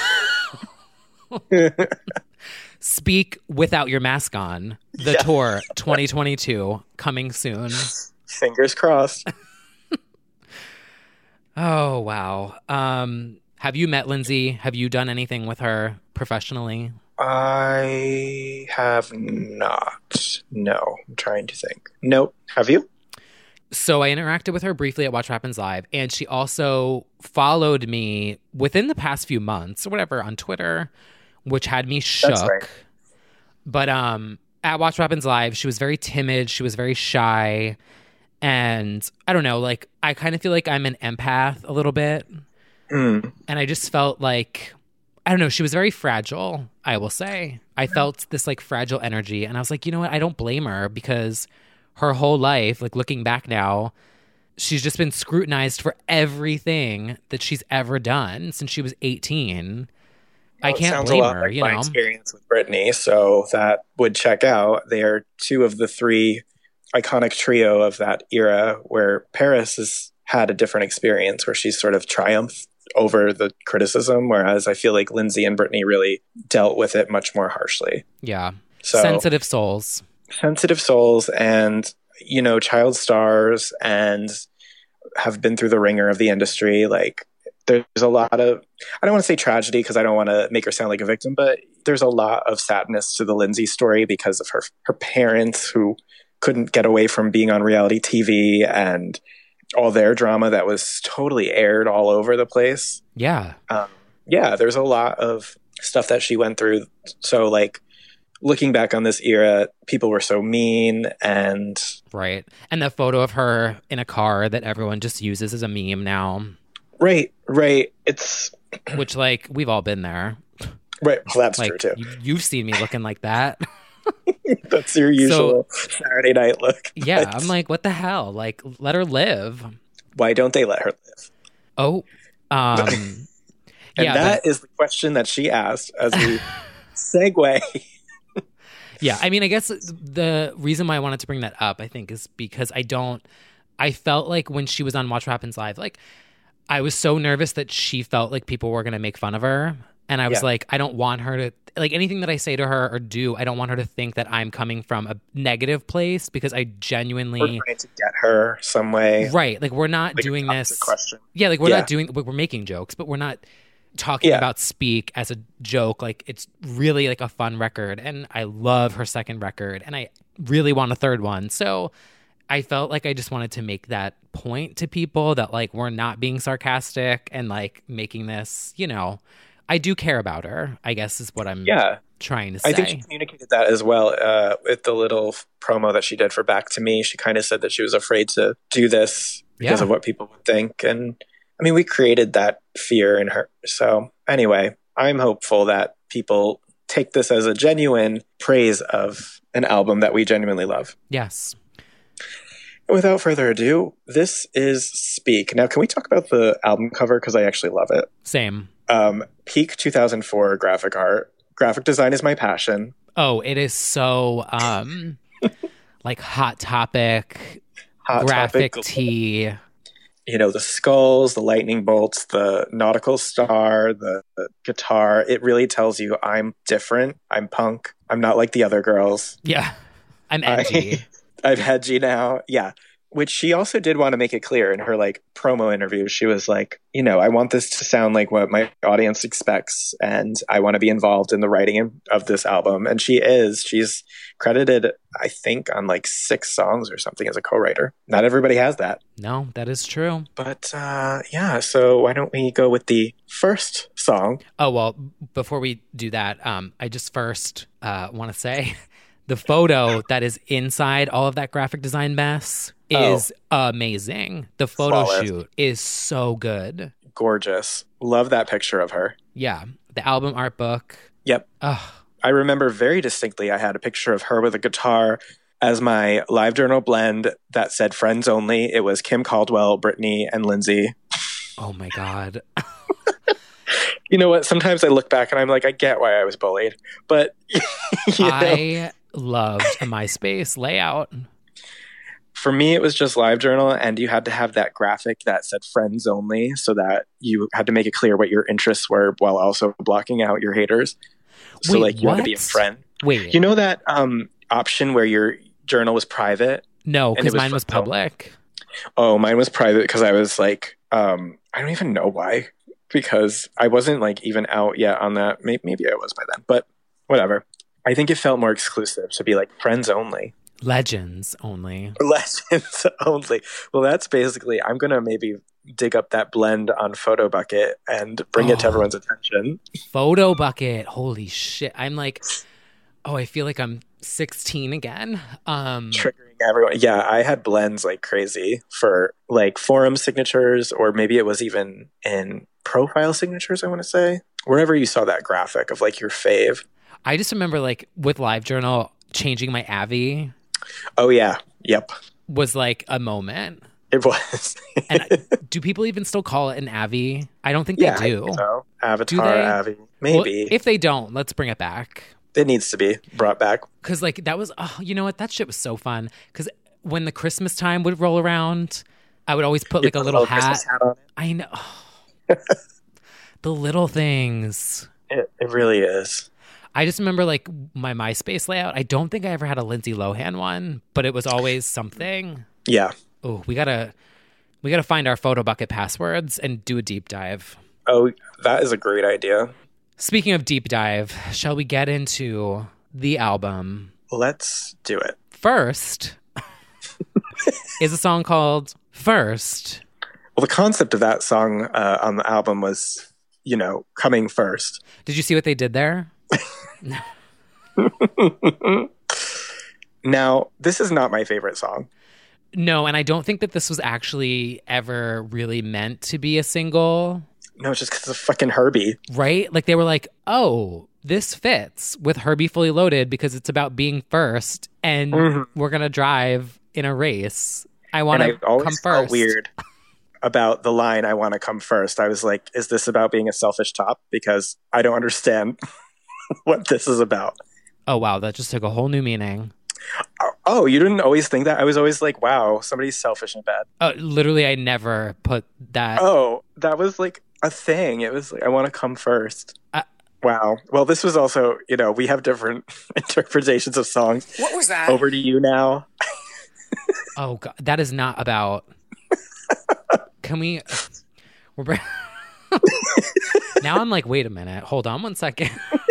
Speak without your mask on. The Yeah. tour twenty twenty-two coming soon. Fingers crossed. Oh, wow. Um, have you met Lindsay? Have you done anything with her professionally? I have not. No, I'm trying to think. Nope. Have you? So I interacted with her briefly at Watch What Happens Live, and she also followed me within the past few months or whatever on Twitter, which had me shook. That's right. But um, at Watch What Happens Live, she was very timid. She was very shy. And I don't know, like, I kind of feel like I'm an empath a little bit. Mm. And I just felt like, I don't know, she was very fragile, I will say. I felt this like fragile energy. And I was like, you know what? I don't blame her because her whole life, like looking back now, she's just been scrutinized for everything that she's ever done since she was eighteen. I Well, it can't sounds blame a lot her, like you my know? experience with Britney, so that would check out. They are two of the three iconic trio of that era where Paris has had a different experience where she's sort of triumphed over the criticism, whereas I feel like Lindsay and Britney really dealt with it much more harshly. Yeah. So Sensitive souls. sensitive souls and, you know, child stars and have been through the ringer of the industry. Like, there's a lot of, I don't want to say tragedy because I don't want to make her sound like a victim, but there's a lot of sadness to the Lindsay story because of her her parents who couldn't get away from being on reality T V and all their drama that was totally aired all over the place. Yeah. Um, yeah, there's a lot of stuff that she went through. So, like, looking back on this era, people were so mean and... Right. And the photo of her in a car that everyone just uses as a meme now. Right, right. It's... Which, like, we've all been there. Right, well, that's like, true, too. You, you've seen me looking like that. That's your usual Saturday night look. Yeah, But I'm like, what the hell? Like, let her live. why don't they let her live? Oh, um, And Yeah, that but- is the question that she asked as we segue. Yeah, I mean, I guess the reason why I wanted to bring that up, I think, is because I don't, I felt like when she was on Watch What Happens Live, like, I was so nervous that she felt like people were going to make fun of her. And I was Yeah. like, I don't want her to, like, anything that I say to her or do, I don't want her to think that I'm coming from a negative place, because I genuinely. We're trying to get her some way. Right. Like, we're not Like a doing toxic this. question. Yeah, like, we're Yeah. not doing, we're making jokes, but we're not talking Yeah. about Speak as a joke. Like, it's really like a fun record. And I love her second record. And I really want a third one. So I felt like I just wanted to make that point to people that, like, we're not being sarcastic and, like, making this, you know, I do care about her, I guess is what I'm Yeah. trying to say. I think she communicated that as well uh, with the little f- promo that she did for Back to Me. She kind of said that she was afraid to do this because Yeah. of what people would think. And I mean, we created that fear in her. So anyway, I'm hopeful that people take this as a genuine praise of an album that we genuinely love. Yes. Without further ado, this is Speak. Now, can we talk about the album cover? Because I actually love it. Same. Um, peak two thousand four graphic art. Graphic design is my passion. Oh, it is so um like Hot Topic, Hot graphic Topic, tee. you know, the skulls, the lightning bolts, the nautical star, the, the guitar. It really tells you I'm different. I'm punk. I'm not like the other girls. Yeah. I'm edgy. I, I'm edgy now. Yeah. Which she also did want to make it clear in her like promo interview. She was like, you know, I want this to sound like what my audience expects, and I want to be involved in the writing of this album. And she is. She's credited, I think, on like six songs or something as a co-writer. Not everybody has that. No, that is true. But uh, yeah, so why don't we go with the first song? Oh, well, before we do that, um, I just first uh, want to say the photo that is inside all of that graphic design mess is oh. amazing. The photo Flawless. shoot is so good. Gorgeous. Love that picture of her. Yeah. The album art book. Yep. Ugh. I remember very distinctly I had a picture of her with a guitar as my live journal blend that said friends only. It was Kim Caldwell, Brittany, and Lindsay. Oh my God. You know what? Sometimes I look back and I'm like, I get why I was bullied. But you know, I loved a MySpace layout. For me, it was just live journal, and you had to have that graphic that said friends only so that you had to make it clear what your interests were while also blocking out your haters. So Wait, like you what? had to be a friend. Wait. You know that um, option where your journal was private? No, and it because was mine was friends only? public. Oh, mine was private because I was like, um, I don't even know why. Because I wasn't like even out yet on that. Maybe, maybe I was by then, but whatever. I think it felt more exclusive to be like friends only. Legends only. Legends only. Well, that's basically, I'm going to maybe dig up that blend on Photo Bucket and bring it to Oh. everyone's attention. Photo Bucket. Holy shit. I'm like, oh, I feel like I'm sixteen again. Um, Triggering everyone. Yeah, I had blends like crazy for like forum signatures, or maybe it was even in profile signatures, I want to say. Wherever you saw that graphic of like your fave. I just remember like with LiveJournal, changing my Avi Oh, yeah. Yep. was like a moment. It was. And I, do people even still call it an Avi? I don't think yeah, they do. I think so. Avatar, Do they? Avi. Well, Maybe. if they don't, let's bring it back. It needs to be brought back. Because like that was, oh, you know what? That shit was so fun. Because when the Christmas time would roll around, I would always put You like a put little Christmas hat. hat on it. I know. The little things. It, it really is. I just remember like my MySpace layout. I don't think I ever had a Lindsay Lohan one, but it was always something. Yeah. Oh, we gotta, we gotta find our Photo Bucket passwords and do a deep dive. Oh, that is a great idea. Speaking of deep dive, shall we get into the album? Let's do it. First is a song called First. Well, the concept of that song uh, on the album was, you know, coming first. Did you see what they did there? Now, this is not my favorite song. No, and I don't think that this was actually ever really meant to be a single, No, it's just because of fucking Herbie. right? Like they were like, oh, this fits with Herbie Fully Loaded because it's about being first and Mhm. we're going to drive in a race. I want And to I always come felt first. weird. about the line, I want to come first, I was like, is this about being a selfish top? Because I don't understand what this is about. Oh, wow. That just took a whole new meaning. Oh, you didn't always think that? I was always like, wow, somebody's selfish in bed. Uh, literally, I never put that. Oh, that was like a thing. It was like, I want to come first. I- Wow. Well, this was also, you know, we have different interpretations of songs. What was that? Over to you now. Oh, God. That is not about. Can we. We're... Now I'm like, wait a minute. Hold on one second.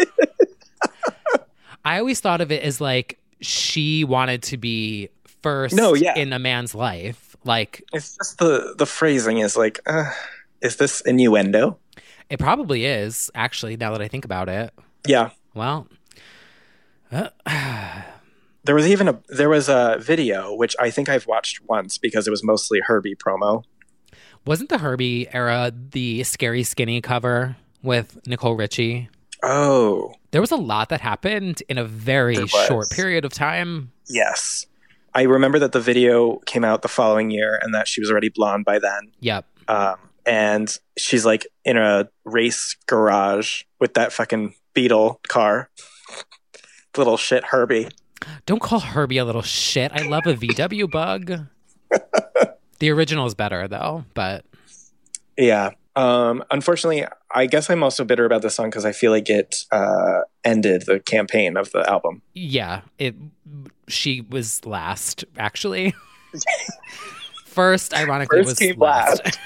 I always thought of it as like she wanted to be first no, yeah. in a man's life. Like, it's just the, the phrasing is like, uh, is this innuendo? It probably is, actually, now that I think about it. Yeah. Well, uh, there was even a there was a video which I think I've watched once because it was mostly Herbie promo. Wasn't the Herbie era the Scary Skinny cover with Nicole Richie? Oh. There was a lot that happened in a very short period of time. Yes. I remember that the video came out the following year and that she was already blonde by then. Yep. Um, and she's like in a race garage with that fucking Beetle car. Little shit Herbie. Don't call Herbie a little shit. I love a V W bug. The original is better though, but yeah. Um, unfortunately, I guess I'm also bitter about this song because I feel like it uh, ended the campaign of the album. Yeah, it. She was last, actually. First, ironically, First was came last. last.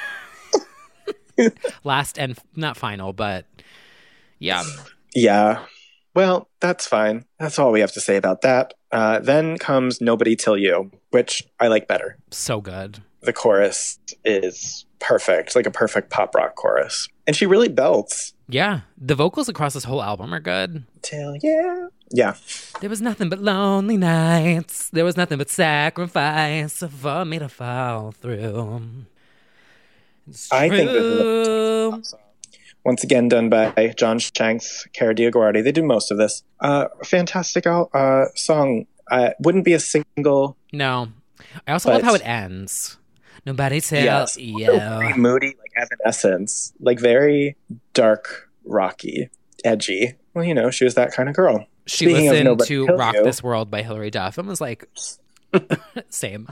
Last and not final, but yeah. Yeah. Well, that's fine. That's all we have to say about that. Uh, then comes Nobody Till You, which I like better. So good. The chorus is perfect, like a perfect pop rock chorus. And she really belts. Yeah. The vocals across this whole album are good. Till you. Yeah. There was nothing but lonely nights. There was nothing but sacrifice for me to fall through. It's I think this is true. a song. Once again done by John Shanks, Cara DioGuardi. They did most of this. Uh, fantastic uh, song. Uh, wouldn't be a single. No. I also But- love how it ends. Nobody tell Yes. you. Very moody, like Evanescence. Like very dark, rocky, edgy. Well, you know, she was that kind of girl. She Speaking of listened Nobody to Till Rock You, This World by Hilary Duff and was like, same.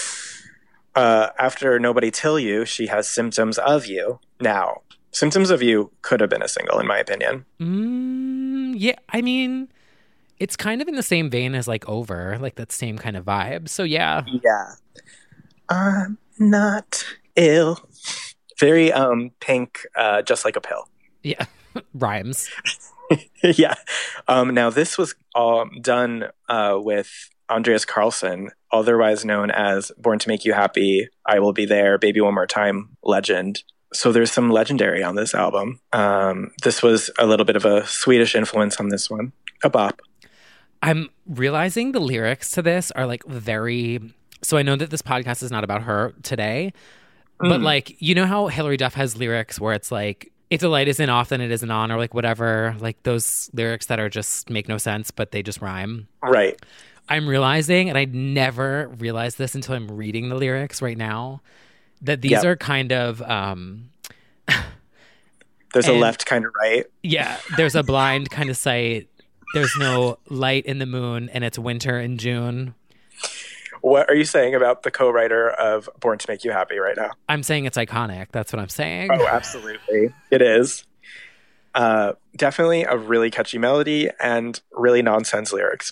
Uh, after Nobody Till You, she has Symptoms of You. Now, Symptoms of You could have been a single, in my opinion. Mm, yeah, I mean, it's kind of in the same vein as like Over, like that same kind of vibe. So yeah. Yeah. I'm not ill. Very um Pink, uh, Just Like a Pill. Yeah. Rhymes. Yeah. Um, now, this was um, done uh, with Andreas Carlson, otherwise known as Born to Make You Happy, I Will Be There, Baby One More Time legend. So there's some legendary on this album. Um, this was a little bit of a Swedish influence on this one. A bop. I'm realizing the lyrics to this are like very. So I know that this podcast is not about her today, but like, you know how Hilary Duff has lyrics where it's like, if the light isn't off, then it isn't on, or like whatever, like those lyrics that are just make no sense, but they just rhyme. Right. I'm realizing, and I never realized this until I'm reading the lyrics right now, that these Yep. are kind of, um, There's And- a left kind of right. yeah, there's a blind kind of sight. There's no light in the moon, and it's winter in June. What are you saying about the co-writer of Born to Make You Happy right now? I'm saying it's iconic. That's what I'm saying. Oh, absolutely. It is. Uh, definitely a really catchy melody and really nonsense lyrics.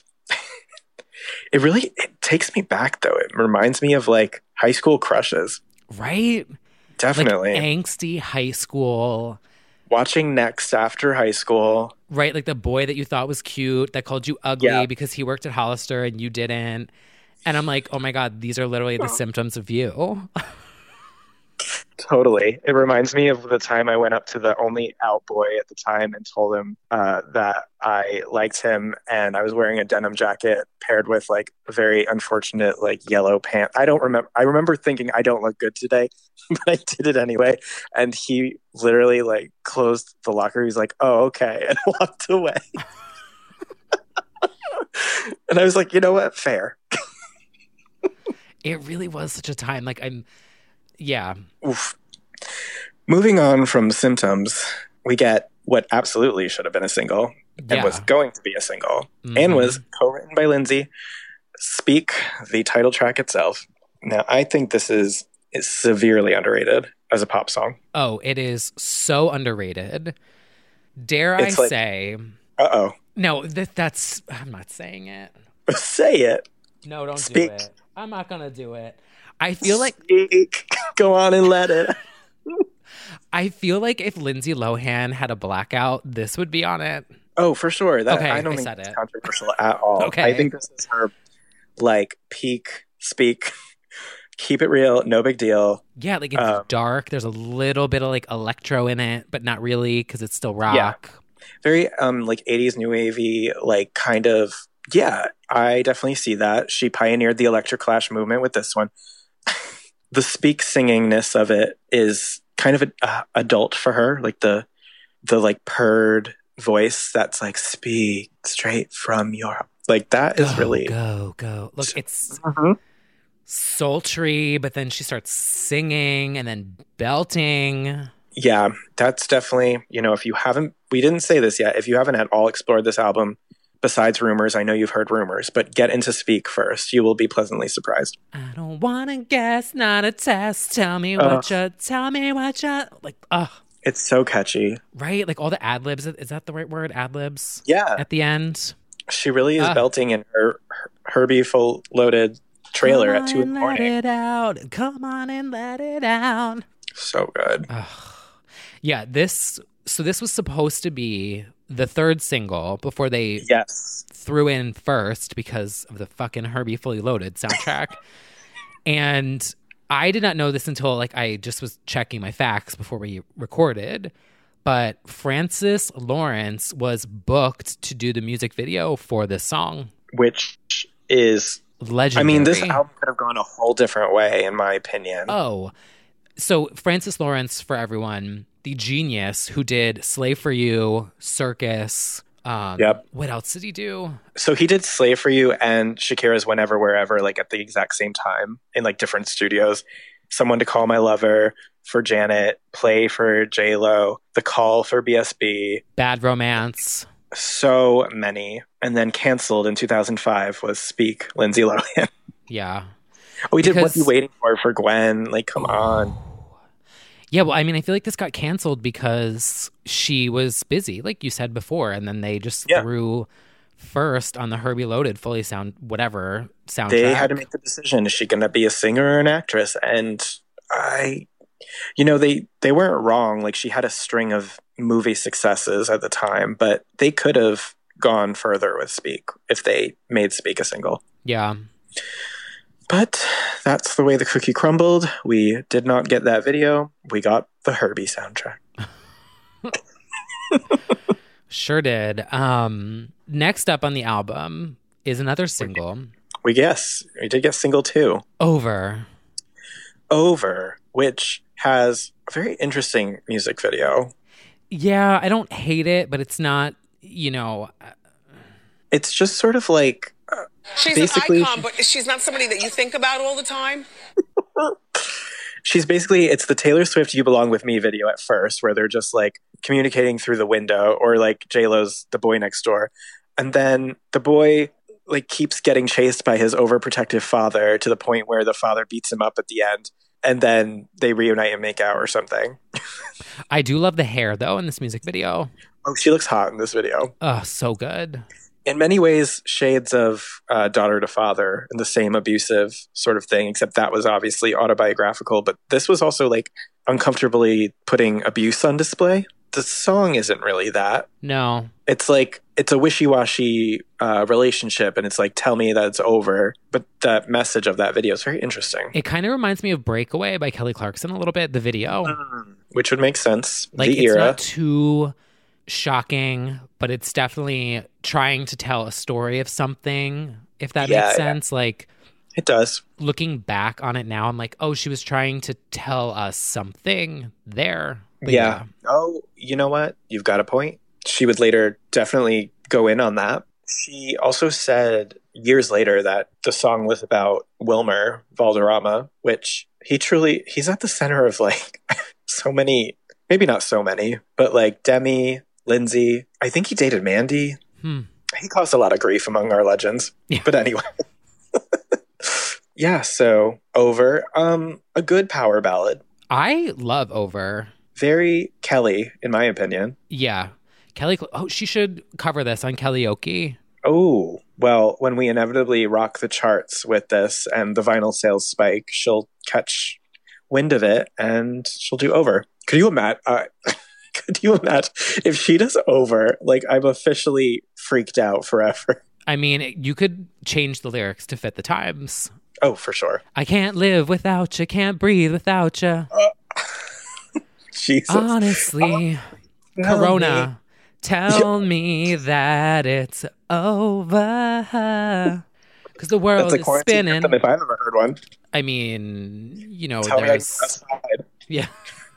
It really it takes me back, though. It reminds me of like high school crushes. Right? Definitely. Like angsty high school. Watching Next after high school. Right? Like the boy that you thought was cute that called you ugly Yeah. because he worked at Hollister and you didn't. And I'm like, oh my God, these are literally the symptoms of you. Totally. It reminds me of the time I went up to the only out boy at the time and told him uh, that I liked him, and I was wearing a denim jacket paired with like a very unfortunate like yellow pant. I don't remember. I remember thinking I don't look good today, but I did it anyway. And he literally like closed the locker. He was like, "Oh, okay," and walked away. And I was like, you know what? Fair. It really was such a time. Like I'm Yeah. Oof. Moving on from Symptoms, we get what absolutely should have been a single and Yeah. was going to be a single Mhm. and was co-written by Lindsay, Speak, the title track itself. Now, I think this is, is severely underrated as a pop song. Oh, it is so underrated. Dare It's I like- say... Uh-oh. No, th- that's... I'm not saying it. Say it. No, don't Speak. do it. I'm not going to do it. I feel like... Speak. Go on and let it. I feel like if Lindsay Lohan had a blackout, this would be on it. Oh, for sure. That Okay, I don't I think said it's it. controversial at all. Okay. I think this is her, like, peak Speak. Keep it real. No big deal. Yeah, like it's Um, dark. There's a little bit of like electro in it, but not really because it's still rock. Yeah. Very um like eighties new wavy, like kind of. Yeah, I definitely see that. She pioneered the electroclash movement with this one. The Speak singingness of it is kind of a, uh, adult for her, like the the like purred voice that's like speak straight from your like that is Go, really go, go. Look, it's Mhm. sultry, but then she starts singing and then belting. Yeah, that's definitely, you know, if you haven't, we didn't say this yet, if you haven't at all explored this album, besides Rumors, I know you've heard Rumors, but get into Speak first. You will be pleasantly surprised. I don't want to guess, not a test. Tell me what you, tell me what you, like, ugh. It's so catchy. Right? Like all the ad libs, is that the right word? Ad libs? Yeah. At the end? She really is Ah. belting in her, her Herbie full loaded trailer Come at two on in the and let morning. it out. Come on and let it out. So good. Yeah, this, so this was supposed to be the third single before they Yes. threw in first because of the fucking Herbie Fully Loaded soundtrack. And I did not know this until like I just was checking my facts before we recorded. But Francis Lawrence was booked to do the music video for this song. Which is, Legendary. I mean, this album could have gone a whole different way, in my opinion. Oh, so Francis Lawrence, for everyone, the genius who did Slave for You, Circus. Um, Yep. What else did he do? So he did Slave for You and Shakira's Whenever, Wherever, like at the exact same time in like different studios. Someone to Call My Lover for Janet, Play for J-Lo, The Call for B S B. Bad Romance. So many. And then canceled in two thousand five was Speak, Lindsay Lohan. Yeah. We did What Because- You Waiting For for Gwen. Like, come on. Yeah, well, I mean, I feel like this got canceled because she was busy, like you said before, and then they just Yeah. threw first on the Herbie Loaded fully sound whatever soundtrack. They had to make the decision. Is she going to be a singer or an actress? And I, you know, they, they weren't wrong. Like, she had a string of movie successes at the time, but they could have gone further with Speak if they made Speak a single. Yeah. But that's the way the cookie crumbled. We did not get that video. We got the Herbie soundtrack. Sure did. Um, next up on the album is another single, We guess. We did get single two. Over. Over, which has a very interesting music video. Yeah, I don't hate it, but it's not, you know, It's just sort of like uh, She's basically an icon, but she's not somebody that you think about all the time. she's basically it's the Taylor Swift "You Belong with Me" video at first, where they're just like communicating through the window, or like J-Lo's "The Boy Next Door," and then the boy like keeps getting chased by his overprotective father to the point where the father beats him up at the end, and then they reunite and make out or something. I do love the hair though in this music video. Oh, she looks hot in this video. Oh, so good. In many ways, shades of uh, Daughter to Father and the same abusive sort of thing, except that was obviously autobiographical. But this was also like uncomfortably putting abuse on display. The song isn't really that. No. It's like, it's a wishy-washy uh, relationship, and it's like, tell me that it's over. But that message of that video is very interesting. It kind of reminds me of Breakaway by Kelly Clarkson a little bit, the video. Which would make sense. Like, the it's era. not too shocking, but it's definitely trying to tell a story of something, if that Yeah, makes yeah. sense. Like, It does. looking back on it now, I'm like, oh, she was trying to tell us something there. But Yeah. Oh, you know what? You've got a point. She would later definitely go in on that. She also said years later that the song was about Wilmer Valderrama, which he truly, he's at the center of like so many, maybe not so many, but like Demi, Lindsay. I think he dated Mandy. Hmm. He caused a lot of grief among our legends. Yeah. But anyway. Yeah, so Over, um, a good power ballad. I love Over. Very Kelly, in my opinion. Yeah. Kelly, oh, she should cover this on Kellyoke. Oh, well, when we inevitably rock the charts with this and the vinyl sales spike, she'll catch wind of it and she'll do Over. Could you imagine? Uh, could you imagine if she does Over? Like, I'm officially freaked out forever. I mean, you could change the lyrics to fit the times. Oh, for sure. I can't live without you, can't breathe without you. Uh, Jesus. Honestly, oh, Corona, tell yeah. me that it's over. Because the world is spinning. If I've ever heard one. I mean, you know, tell there's... Yeah.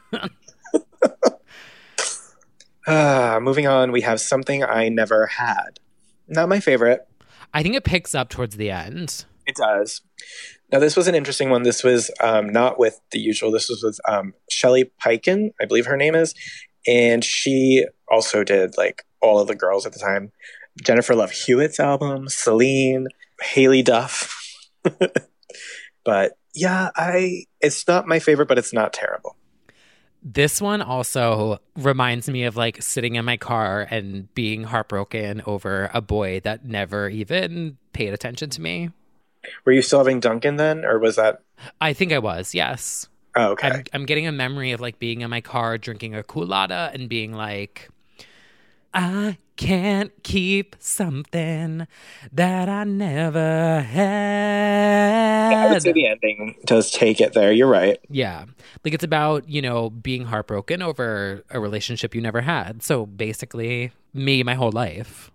uh, moving on, we have Something I Never Had. Not my favorite. I think it picks up towards the end. It does. Now, this was an interesting one. This was um, not with the usual. This was with um, Shelley Peiken, I believe her name is. And she also did like all of the girls at the time. Jennifer Love Hewitt's album, Celine, Haley Duff. But yeah, I it's not my favorite, but it's not terrible. This one also reminds me of like sitting in my car and being heartbroken over a boy that never even paid attention to me. Were you still having Duncan then, or was that? I think I was, yes. Oh, okay. I'm, I'm getting a memory of like being in my car drinking a Coolada and being like, I can't keep something that I never had. Yeah, I would say the ending does take it there. You're right. Yeah. Like it's about, you know, being heartbroken over a relationship you never had. So basically, me my whole life.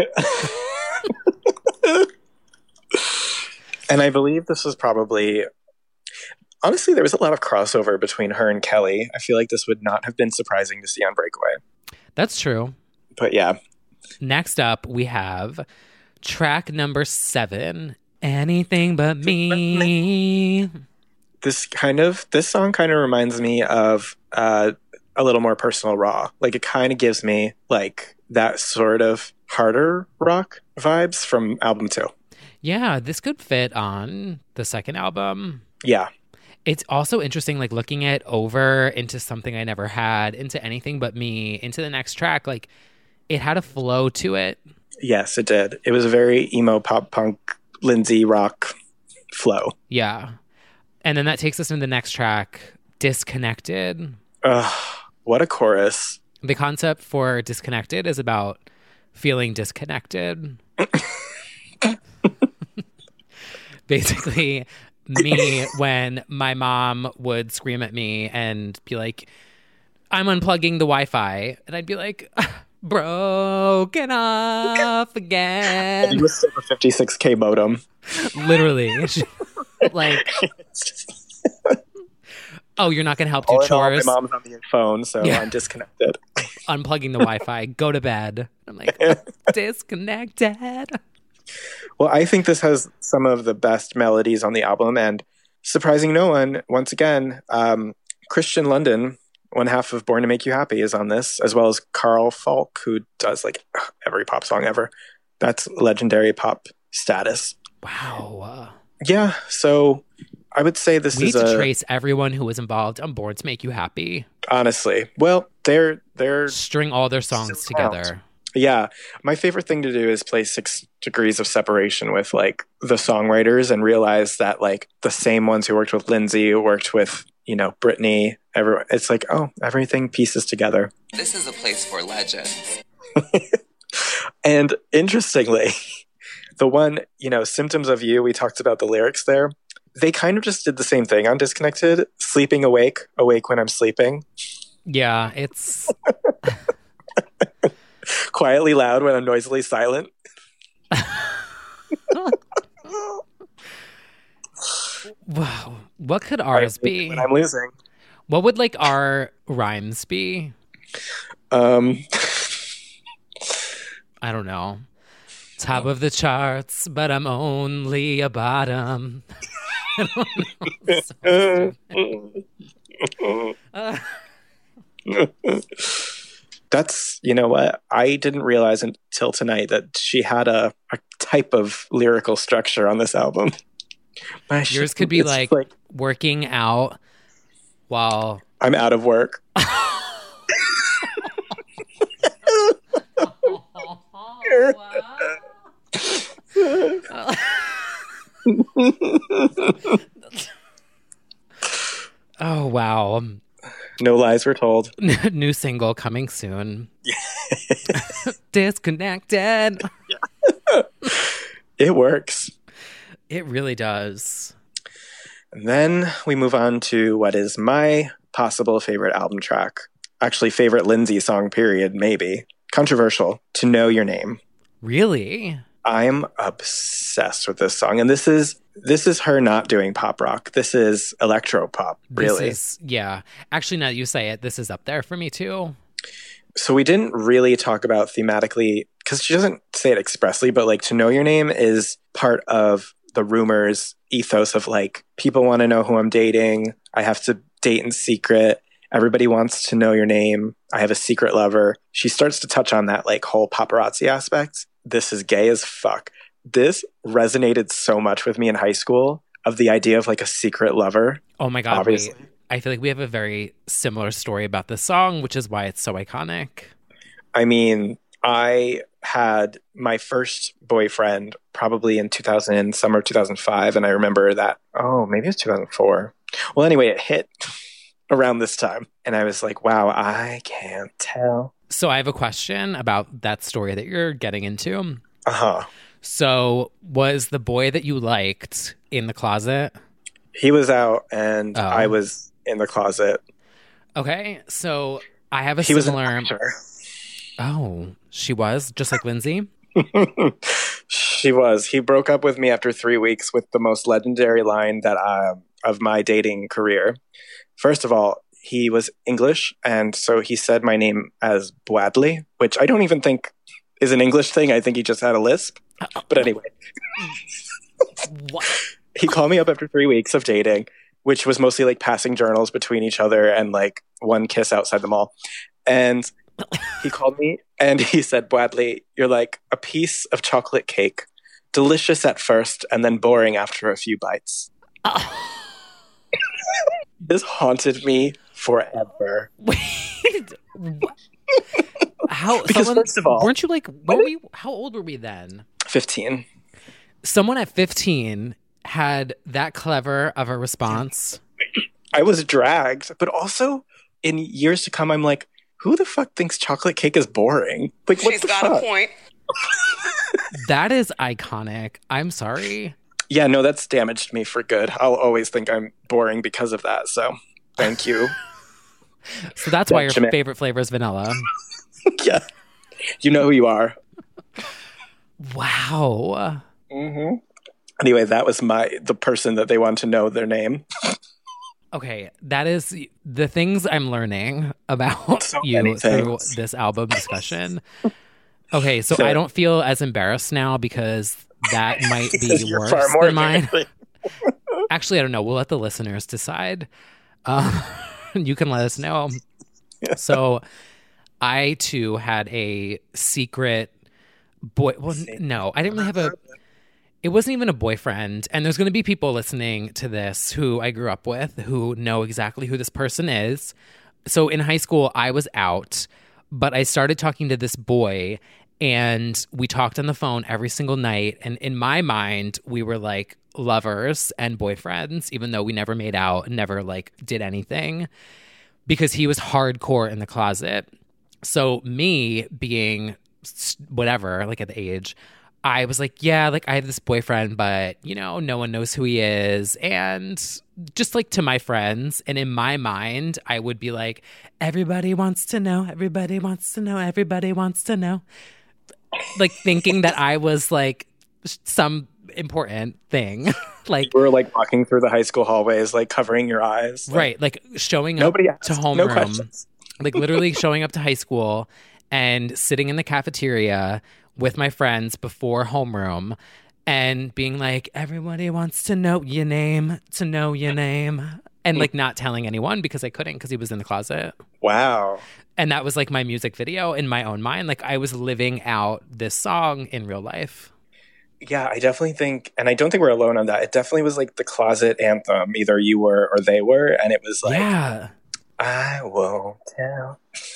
And I believe this was probably... Honestly, there was a lot of crossover between her and Kelly. I feel like this would not have been surprising to see on Breakaway. That's true. But yeah. Next up, we have track number seven, Anything But Me. This kind of, this song kind of reminds me of uh, A Little More Personal Raw. Like it kind of gives me like that sort of harder rock vibes from album two. Yeah, this could fit on the second album. Yeah. It's also interesting, like looking at Over into Something I Never Had, into Anything But Me, into the next track, like it had a flow to it. Yes, it did. It was a very emo pop punk Lindsay rock flow. Yeah. And then that takes us into the next track, Disconnected. Ugh, what a chorus. The concept for Disconnected is about feeling disconnected. Basically, me when my mom would scream at me and be like, I'm unplugging the Wi-Fi. And I'd be like, broken off again. And you was still a fifty-six K modem. Literally. Like, oh, you're not going to help do all chores? All, my mom's on the phone, so yeah. I'm disconnected. Unplugging the Wi-Fi. Go to bed. I'm like, disconnected. Well, I think this has some of the best melodies on the album, and surprising no one, once again, um, Christian London, one half of Born to Make You Happy, is on this, as well as Carl Falk, who does like every pop song ever. That's legendary pop status. Wow. Yeah, so I would say this we is need to a, trace everyone who was involved on Born to Make You Happy. Honestly. Well, they're... they're string all their songs together. Yeah. My favorite thing to do is play Six Degrees of Separation with like the songwriters and realize that like the same ones who worked with Lindsay, who worked with, you know, Britney, everyone. It's like, oh, everything pieces together. This is a place for legends. And interestingly, the one, you know, Symptoms of You, we talked about the lyrics there. They kind of just did the same thing on Disconnected. Sleeping awake, awake when I'm sleeping. Yeah, it's... Quietly loud when I'm noisily silent. Wow. What could ours be? When I'm losing. What would like our rhymes be? Um, I don't know. Top of the charts, but I'm only a bottom. I don't know. uh. That's, you know what? I didn't realize until tonight that she had a, a type of lyrical structure on this album. My Yours shit, could be like, like working out while I'm out of work. Oh, wow. No lies were told. New single coming soon. Disconnected. It works. It really does. And then we move on to what is my possible favorite album track. Actually, favorite Lindsay song, period, maybe. Controversial. To Know Your Name. Really? I'm obsessed with this song. And this is this is her not doing pop rock. This is electro pop, really. This is, yeah. Actually, now that you say it, this is up there for me too. So we didn't really talk about thematically, because she doesn't say it expressly, but like To Know Your Name is part of the Rumors ethos of like, people want to know who I'm dating. I have to date in secret. Everybody wants to know your name. I have a secret lover. She starts to touch on that like whole paparazzi aspect. This is gay as fuck. This resonated so much with me in high school of the idea of like a secret lover. Oh my God. Obviously. Wait. I feel like we have a very similar story about this song, which is why it's so iconic. I mean, I had my first boyfriend probably in two thousand, summer two thousand five. And I remember that, oh, maybe it was two thousand four. Well, anyway, it hit around this time. And I was like, wow, I can't tell. So I have a question about that story that you're getting into. Uh-huh. So was the boy that you liked in the closet? He was out and Oh. I was in the closet. Okay. So I have a He was an similar... actor. Oh, she was? Just like Lindsay? She was. He broke up with me after three weeks with the most legendary line that uh, of my dating career. First of all, he was English, and so he said my name as Bwadley, which I don't even think is an English thing. I think he just had a lisp. But anyway. What? He called me up after three weeks of dating, which was mostly like passing journals between each other and like one kiss outside the mall. And he called me and he said, Bwadley, you're like a piece of chocolate cake. Delicious at first and then boring after a few bites. Oh. This haunted me forever. Wait. What? How? Because someone, first of all, weren't you like, what were we, how old were we then? fifteen. Someone at fifteen had that clever of a response. I was dragged, but also in years to come, I'm like, who the fuck thinks chocolate cake is boring? Like, what's She's the got fuck? a point. That is iconic. I'm sorry. Yeah, no, that's damaged me for good. I'll always think I'm boring because of that. So, thank you. So that's why your Benjamin. favorite flavor is vanilla. Yeah, you know who you are. Wow. Mm-hmm. Anyway, that was my the person that they wanted to know their name. Okay, that is the things I'm learning about So you many through things. this album discussion. Okay, so So- I don't feel as embarrassed now because that might be Because you're worse far more than mine. embarrassing. Actually, I don't know. We'll let the listeners decide. Um, you can let us know. So I, too, had a secret boy. Well, n- no, I didn't really have a... It wasn't even a boyfriend. And there's going to be people listening to this who I grew up with who know exactly who this person is. So in high school, I was out, but I started talking to this boy and we talked on the phone every single night. And in my mind, we were like lovers and boyfriends, even though we never made out, never like did anything, because he was hardcore in the closet. So me being s- whatever, like at the age, I was like, yeah, like I have this boyfriend, but you know, no one knows who he is. And just like to my friends, and in my mind, I would be like, everybody wants to know, everybody wants to know, everybody wants to know. Like thinking that I was like some important thing. Like You were like walking through the high school hallways, like covering your eyes. Like, right, like showing up Nobody to asked, homeroom. no questions. Like literally showing up to high school and sitting in the cafeteria with my friends before homeroom and being like, everybody wants to know your name, to know your name. And like not telling anyone because I couldn't because he was in the closet. Wow. And that was like my music video in my own mind. Like I was living out this song in real life. Yeah, I definitely think, and I don't think we're alone on that. It definitely was like the closet anthem. Either you were or they were. And it was like, yeah. I won't tell.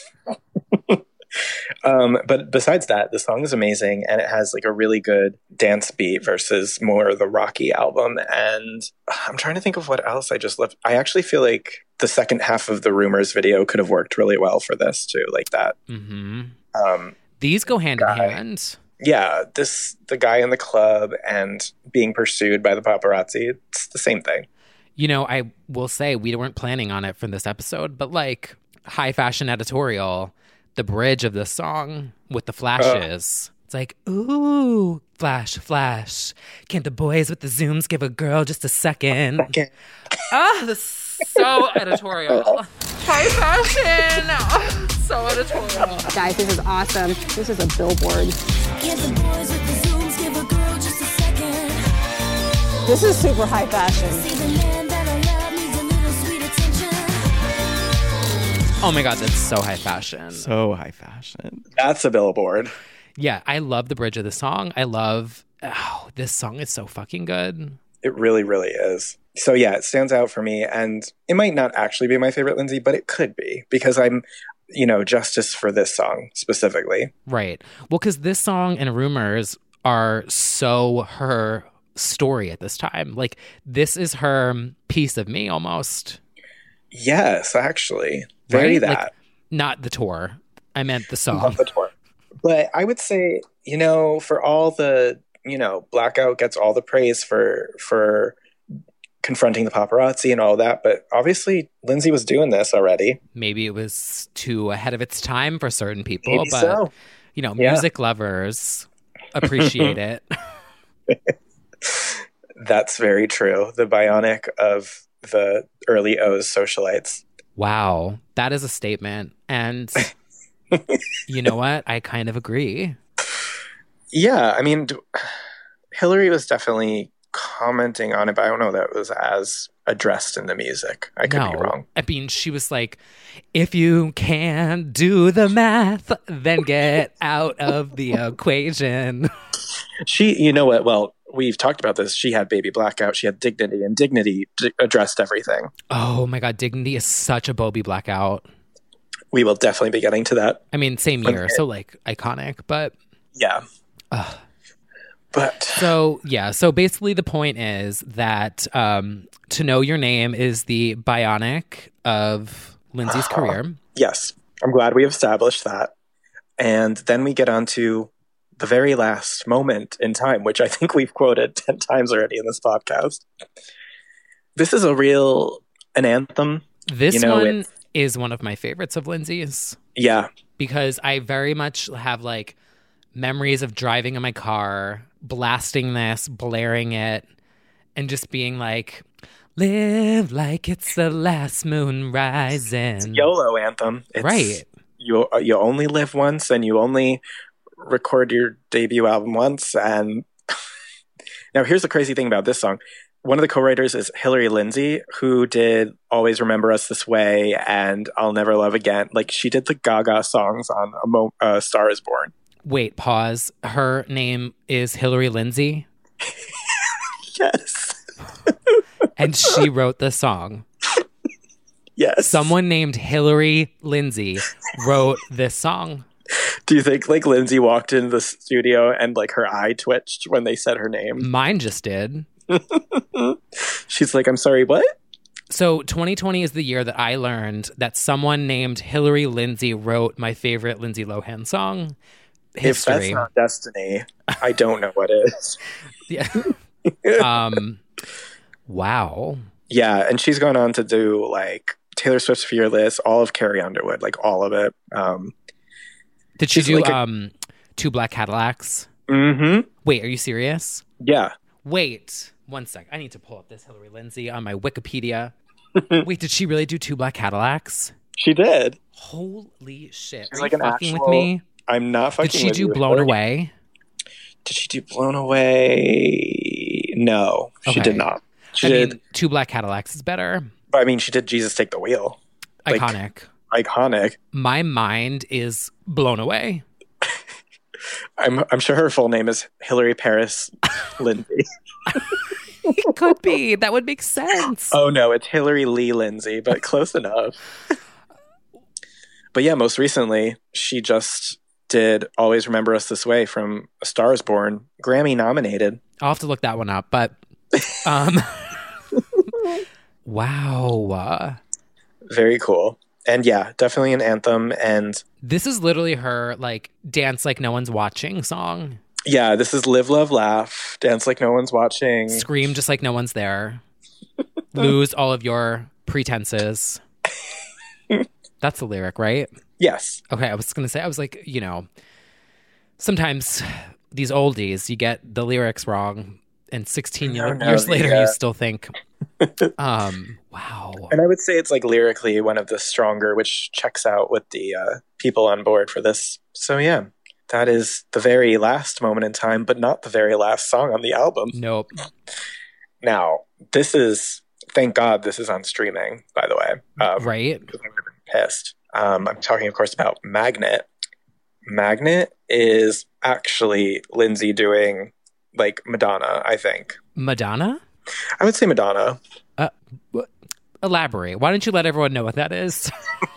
um, but besides that, the song is amazing and it has like a really good dance beat versus more the rocky album. And I'm trying to think of what else I just left. I actually feel like the second half of the Rumors video could have worked really well for this too, like that. Mm-hmm. Um, These go hand guy, in hand. Yeah, this the guy in the club and being pursued by the paparazzi. It's the same thing. You know, I will say we weren't planning on it for this episode, but like high fashion editorial, the bridge of this song with the flashes. Uh, it's like, ooh, flash, flash. Can't the boys with the zooms give a girl just a second? Okay. Ah, oh, this is so editorial. High fashion. Oh, so editorial. Guys, this is awesome. This is a billboard. Can't the boys with the zooms give a girl just a second? This is super high fashion. Oh my God, that's so high fashion. So high fashion. That's a billboard. Yeah, I love the bridge of the song. I love, oh, this song is so fucking good. It really, really is. So yeah, it stands out for me. And it might not actually be my favorite Lindsay, but it could be because I'm, you know, justice for this song specifically. Right. Well, because this song and Rumors are so her story at this time. Like, this is her piece of me almost. Yes, actually. Very right? that. Like, not the tour. I meant the song. Not the tour. But I would say, you know, for all the, you know, Blackout gets all the praise for for confronting the paparazzi and all that. But obviously, Lindsay was doing this already. Maybe it was too ahead of its time for certain people. Maybe but, so. you know, Yeah. music lovers appreciate it. That's very true. The bionic of the early O's socialites. Wow. That is a statement. And you know what? I kind of agree. Yeah, I mean, d- Hillary was definitely commenting on it, but I don't know that it was as addressed in the music. I could no. be wrong. I mean, she was like, if you can't do the math, then get out of the equation. She, you know what? Well, we've talked about this. She had Baby Blackout. She had Dignity, and Dignity d- addressed everything. Oh my God, Dignity is such a Bobby Blackout. We will definitely be getting to that. I mean, same year, so like iconic, but yeah. Ugh. But so yeah, so basically the point is that um, To Know Your Name is the bionic of Lindsay's career. Yes, I'm glad we established that. And then we get on to the very last moment in time, which I think we've quoted ten times already in this podcast. This is a real, an anthem. This you know, one it's, is one of my favorites of Lindsay's. Yeah. Because I very much have like memories of driving in my car, blasting this, blaring it, and just being like, live like it's the last moon rising. It's a YOLO anthem. It's, right. You, you only live once and you only record your debut album once. And now here's the crazy thing about this song. One of the co-writers is Hillary Lindsay, who did Always Remember Us This Way and I'll Never Love Again. Like, she did the Gaga songs on A Mo- uh, Star Is Born. Wait, pause. Her name is Hillary Lindsay? Yes. And she wrote the song. Yes. Someone named Hillary Lindsay wrote this song. Do you think like Lindsay walked into the studio and like her eye twitched when they said her name? Mine just did. She's like, I'm sorry, what? So twenty twenty is the year that I learned that someone named Hillary Lindsay wrote my favorite Lindsay Lohan song, History. If that's not destiny, I don't know what is. Yeah. um. Wow. Yeah, and she's gone on to do like Taylor Swift's Fearless, all of Carrie Underwood, like all of it. Um, Did she do like a- um Two Black Cadillacs? Mm-hmm. Wait, are you serious? Yeah. Wait, one sec. I need to pull up this Hillary Lindsay on my Wikipedia. Wait, did she really do Two Black Cadillacs? She did. Holy shit. She's Are like you an fucking actual, with me? I'm not fucking Did she with do you. Blown Hillary- Away? Did she do Blown Away? No, she Okay. did not. She I did. mean, Two Black Cadillacs is better. I mean, she did Jesus Take the Wheel. Like, Iconic. iconic. My mind is blown away. I'm I'm sure her full name is Hillary Paris Lindsay. It could be. That would make sense. Oh no, it's Hillary Lee Lindsay, but close enough. But yeah, most recently, she just did Always Remember Us This Way from A Star Is Born, Grammy nominated. I'll have to look that one up, but um wow. Very cool. And yeah, definitely an anthem. And This is literally her like dance like no one's watching song. yeah, this is Live, Love, Laugh, Dance Like No One's Watching. Scream just like no one's there. Lose all of your pretenses. That's the lyric, right? Yes. Okay, I was going to say, I was like, you know, sometimes these oldies, you get the lyrics wrong, and sixteen No, year, no, years later, yeah. you still think, um, wow. And I would say it's like lyrically one of the stronger, which checks out with the uh, people on board for this. So yeah, that is the very last moment in time, but not the very last song on the album. Nope. Now, this is, thank God this is on streaming, by the way. Um, Right? Because I would have been pissed. Um, I'm talking, of course, about Magnet. Magnet is actually Lindsay doing like Madonna, I think. Madonna? I would say Madonna. Uh, wh- elaborate. Why don't you let everyone know what that is?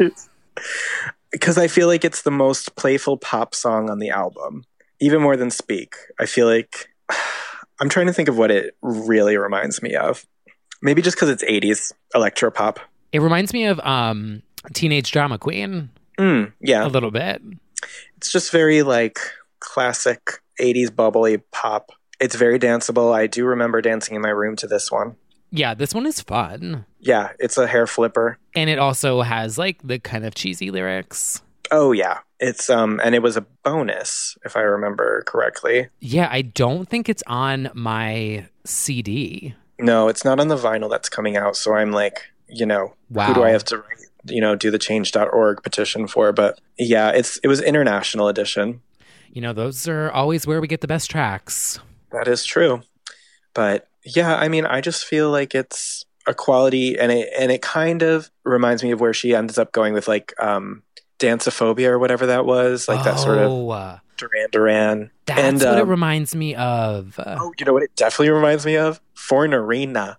Because I feel like it's the most playful pop song on the album, even more than Speak. I feel like I'm trying to think of what it really reminds me of. Maybe just because it's eighties electropop. It reminds me of um, Teenage Drama Queen. Mm, yeah. A little bit. It's just very like classic eighties bubbly pop. It's very danceable. I do remember dancing in my room to this one. Yeah, this one is fun. Yeah, it's a hair flipper. And it also has like the kind of cheesy lyrics. Oh yeah. It's um and it was a bonus, if I remember correctly. Yeah, I don't think it's on my C D. No, it's not on the vinyl that's coming out, so I'm like, you know, Wow. who do I have to write, you know, do the change dot org petition for? But yeah, it's it was international edition. You know, those are always where we get the best tracks. That is true. But yeah, I mean, I just feel like it's a quality, and it and it kind of reminds me of where she ends up going with like um Danceophobia or whatever that was, like that sort of Oh, Duran Duran. that's and, what it um, reminds me of. Oh, you know what it definitely reminds me of? Fornarina.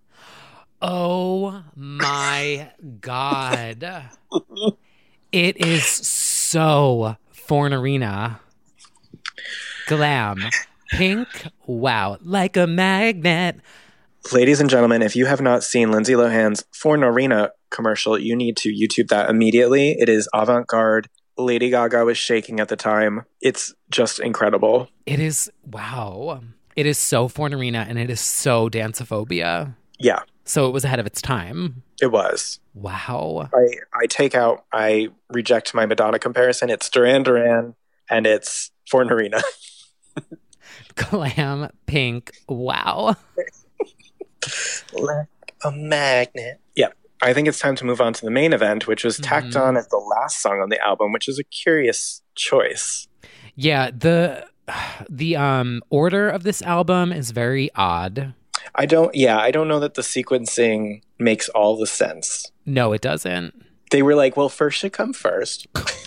Oh my God. It is so Fornarina. Glam. Pink. Wow. Like a magnet. Ladies and gentlemen, if you have not seen Lindsay Lohan's Fornarina commercial, you need to YouTube that immediately. It is avant-garde. Lady Gaga was shaking at the time. It's just incredible. It is, wow. It is so Fornarina and it is so Danceophobia. Yeah, So it was ahead of its time. it was. Wow. I, I take out, I reject my Madonna comparison. It's Duran Duran and it's Fornarina. Glam, pink, wow. Like a magnet. Yeah. I think it's time to move on to the main event, which was tacked Mhm. on as the last song on the album, which is a curious choice. Yeah, the the um order of this album is very odd. I don't, yeah, I don't know that the sequencing makes all the sense. No, it doesn't. They were like, well, first should come first.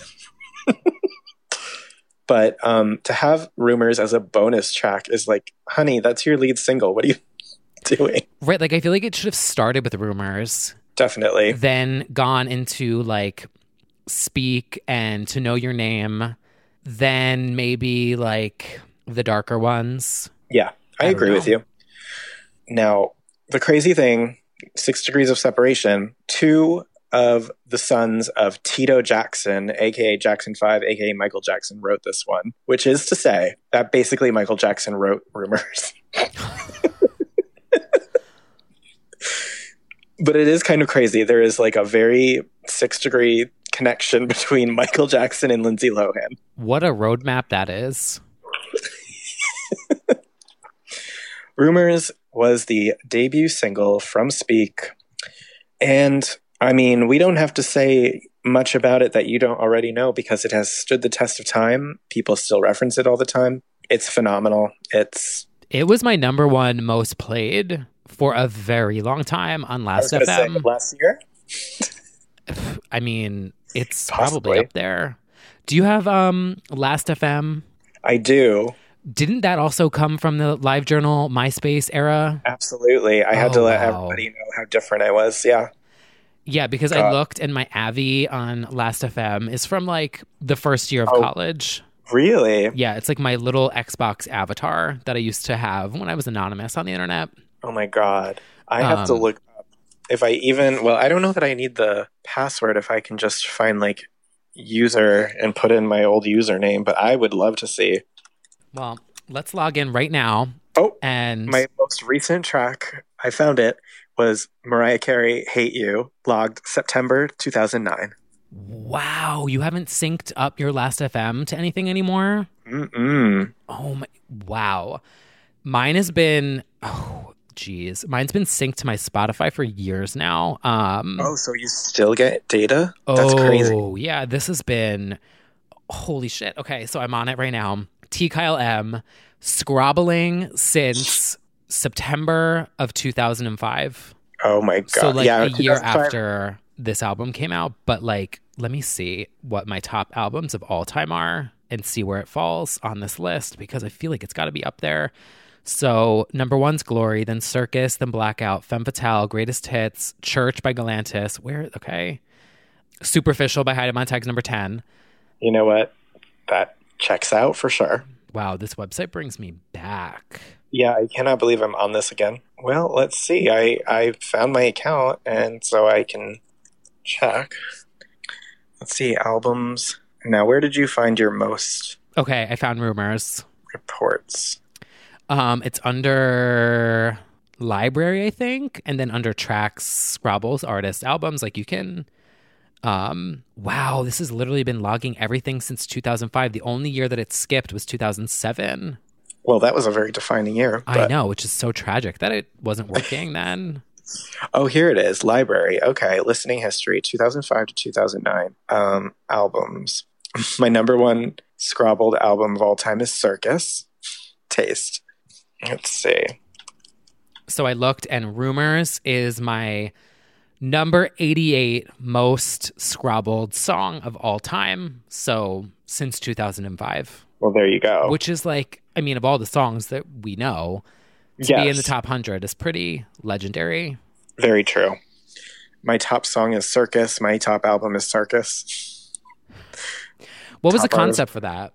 But um, to have Rumors as a bonus track is like, honey, that's your lead single. What are you doing? Right, like I feel like it should have started with Rumors, Definitely. then gone into like Speak and To Know Your Name, then maybe like the darker ones. Yeah, I, I don't agree with know. you. Now, the crazy thing, Six Degrees of Separation, two of the sons of Tito Jackson, aka Jackson five, aka Michael Jackson, wrote this one, which is to say that basically Michael Jackson wrote Rumors. But it is kind of crazy. There is like a very six degree connection between Michael Jackson and Lindsay Lohan. What a roadmap that is. Rumors was the debut single from Speak. And I mean, we don't have to say much about it that you don't already know because it has stood the test of time. People still reference it all the time. It's phenomenal. It's It was my number one most played for a very long time on Last I was F gonna M. say, last year? I mean, it's Possibly. probably up there. Do you have um Last F M? I do. Didn't that also come from the LiveJournal MySpace era? Absolutely. I had Oh, to let wow. everybody know how different I was. Yeah. Yeah, because I God. looked and my Avi on Last F M is from like the first year of Oh. college. Really? Yeah, it's like my little Xbox avatar that I used to have when I was anonymous on the internet. Oh my God. I have to Um, look up if I even, well, I don't know that I need the password if I can just find like user and put in my old username, but I would love to see. Well, let's log in right now. Oh, and my most recent track, I found it, was Mariah Carey, Hate You, logged September two thousand nine. Wow, you haven't synced up your Last F M to anything anymore? Mm-mm. Oh my, wow. Mine has been, oh, geez. Mine's been synced to my Spotify for years now. Um, Oh, so you still get data? oh, That's crazy. yeah, this has been, holy shit. Okay, so I'm on it right now. T. Kyle M, scrobbling since September of two thousand five. Oh my God. So like yeah, a year two thousand five. after this album came out, but like, let me see what my top albums of all time are and see where it falls on this list because I feel like it's got to be up there. So number one's Glory, then Circus, then Blackout, Femme Fatale, Greatest Hits, Church by Galantis. Where? Okay. Superficial by Heidi Montag's number ten. You know what? That checks out for sure. Wow, this website brings me back. Yeah, I cannot believe I'm on this again. Well, let's see. I, I found my account, and so I can check. Let's see, albums. Now, where did you find your most Okay, I found Rumors. reports? Um, it's under library, I think, and then under tracks, Scrabbles, artists, albums. Like you can, um, wow, this has literally been logging everything since two thousand five. The only year that it skipped was two thousand seven. Well, that was a very defining year. I but- know, which is so tragic that it wasn't working then. Oh, here it is. Library. Okay. Listening history, two thousand five to two thousand nine. Um, albums. My number one scrabbled album of all time is Circus. Taste. Let's see. So I looked, and Rumors is my number eighty-eight most scrabbled song of all time. So since two thousand five. Well, there you go. Which is like, I mean, of all the songs that we know, to be in the Yes. top one hundred is pretty legendary. Very true. My top song is Circus. My top album is Circus. What was the Top artist. concept for that?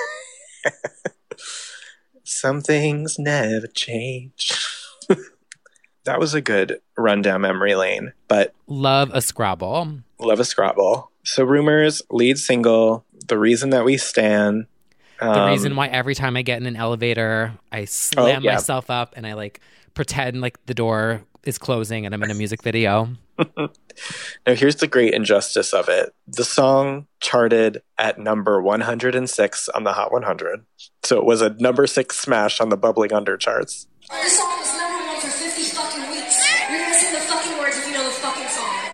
Some things never change. That was a good run down memory lane, but Love a Scrabble. love a Scrabble. So Rumors, lead single, The Reason That We Stand. The Um, reason why every time I get in an elevator, I slam Oh, yeah. myself up and I like pretend like the door is closing and I'm in a music video. Now, here's the great injustice of it. The song charted at number one hundred six on the Hot one hundred. So it was a number six smash on the Bubbling Under charts. This song was number one for fifty fucking weeks. You're gonna sing the fucking words if you know the fucking song.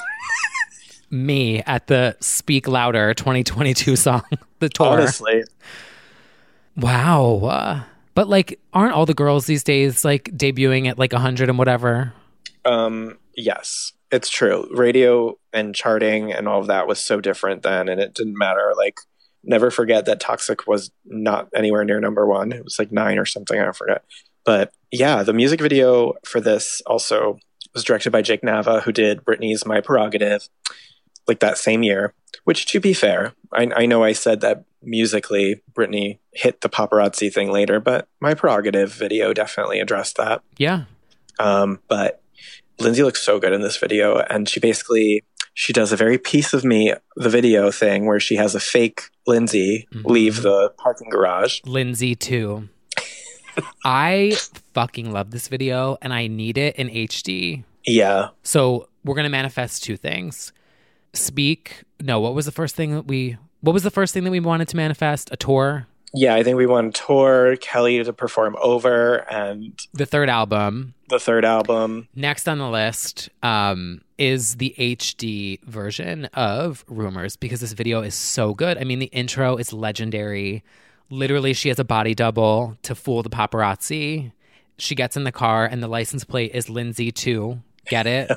Me at the Speak Louder twenty twenty-two song, the tour. Honestly. Wow. Uh, but like, aren't all the girls these days like debuting at like one hundred and whatever? Um, yes, it's true. Radio and charting and all of that was so different then, and it didn't matter. Like, never forget that Toxic was not anywhere near number one. It was like nine or something, I forget. But yeah, the music video for this also was directed by Jake Nava, who did Britney's My Prerogative, like that same year. Which, to be fair, I, I know I said that musically Britney hit the paparazzi thing later, but My Prerogative video definitely addressed that. Yeah. Um, but Lindsay looks so good in this video, and she basically she does a very Piece of Me, the video thing, where she has a fake Lindsay Mhm. leave the parking garage. Lindsay too. I fucking love this video and I need it in H D. Yeah. So we're gonna manifest two things. Speak. No, what was the first thing that we? What was the first thing that we wanted to manifest? A tour. Yeah, I think we want to tour, Kelly to perform Over, and The third album. the third album. Next on the list um, is the H D version of Rumors because this video is so good. I mean, the intro is legendary. Literally, she has a body double to fool the paparazzi. She gets in the car and the license plate is Lindsay too. Get it?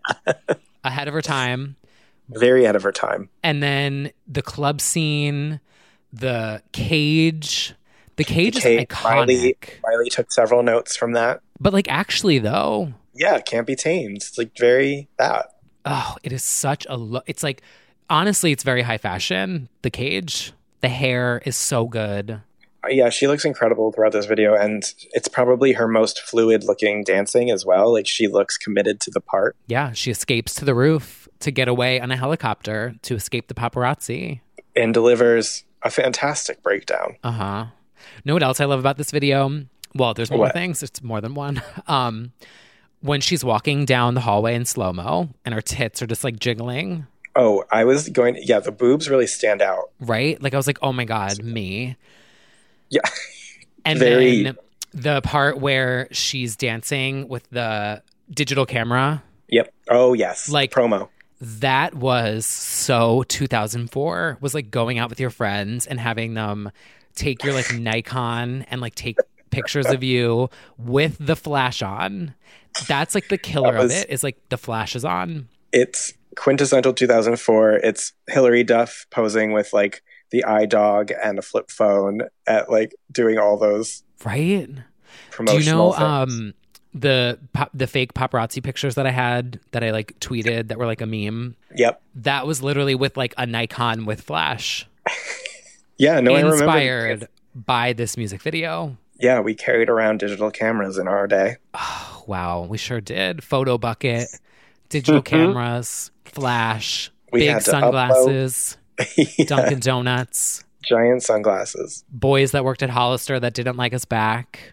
Ahead of her time. Very ahead of her time. And then the club scene, the cage. The cage the is cage, iconic. Miley, Miley took several notes from that. But like actually though. Yeah, it can't be tamed. It's like very that. Oh, it is such a lo- it's like honestly it's very high fashion. The cage. The hair is so good. Yeah, she looks incredible throughout this video, and it's probably her most fluid looking dancing as well. Like, she looks committed to the part. Yeah, she escapes to the roof to get away on a helicopter to escape the paparazzi. And delivers a fantastic breakdown. Uh-huh. Know what else I love about this video? Well, there's more What? things. It's more than one. Um, when she's walking down the hallway in slow-mo and her tits are just like jiggling. Oh, I was going, yeah, the boobs really stand out. Right? Like, I was like, oh my God, me. Yeah. And Very... then the part where she's dancing with the digital camera. Yep. Oh, yes. Like promo. That was so two thousand four. Was like going out with your friends and having them take your like Nikon and like take pictures of you with the flash on. That's like the killer was, of it is like the flash is on. It's quintessential two thousand four. It's Hilary Duff posing with like the iDog and a flip phone at like doing all those right promotional Do you know things. um the pop, the fake paparazzi pictures that I had that I like tweeted that were like a meme? Yep. That was literally with like a Nikon with flash. Yeah, no, I remember. Inspired by this music video. Yeah, we carried around digital cameras in our day. Oh, wow, we sure did. Photo bucket, digital cameras, flash, we big sunglasses. Yeah. Dunkin' Donuts. Giant sunglasses. Boys that worked at Hollister that didn't like us back.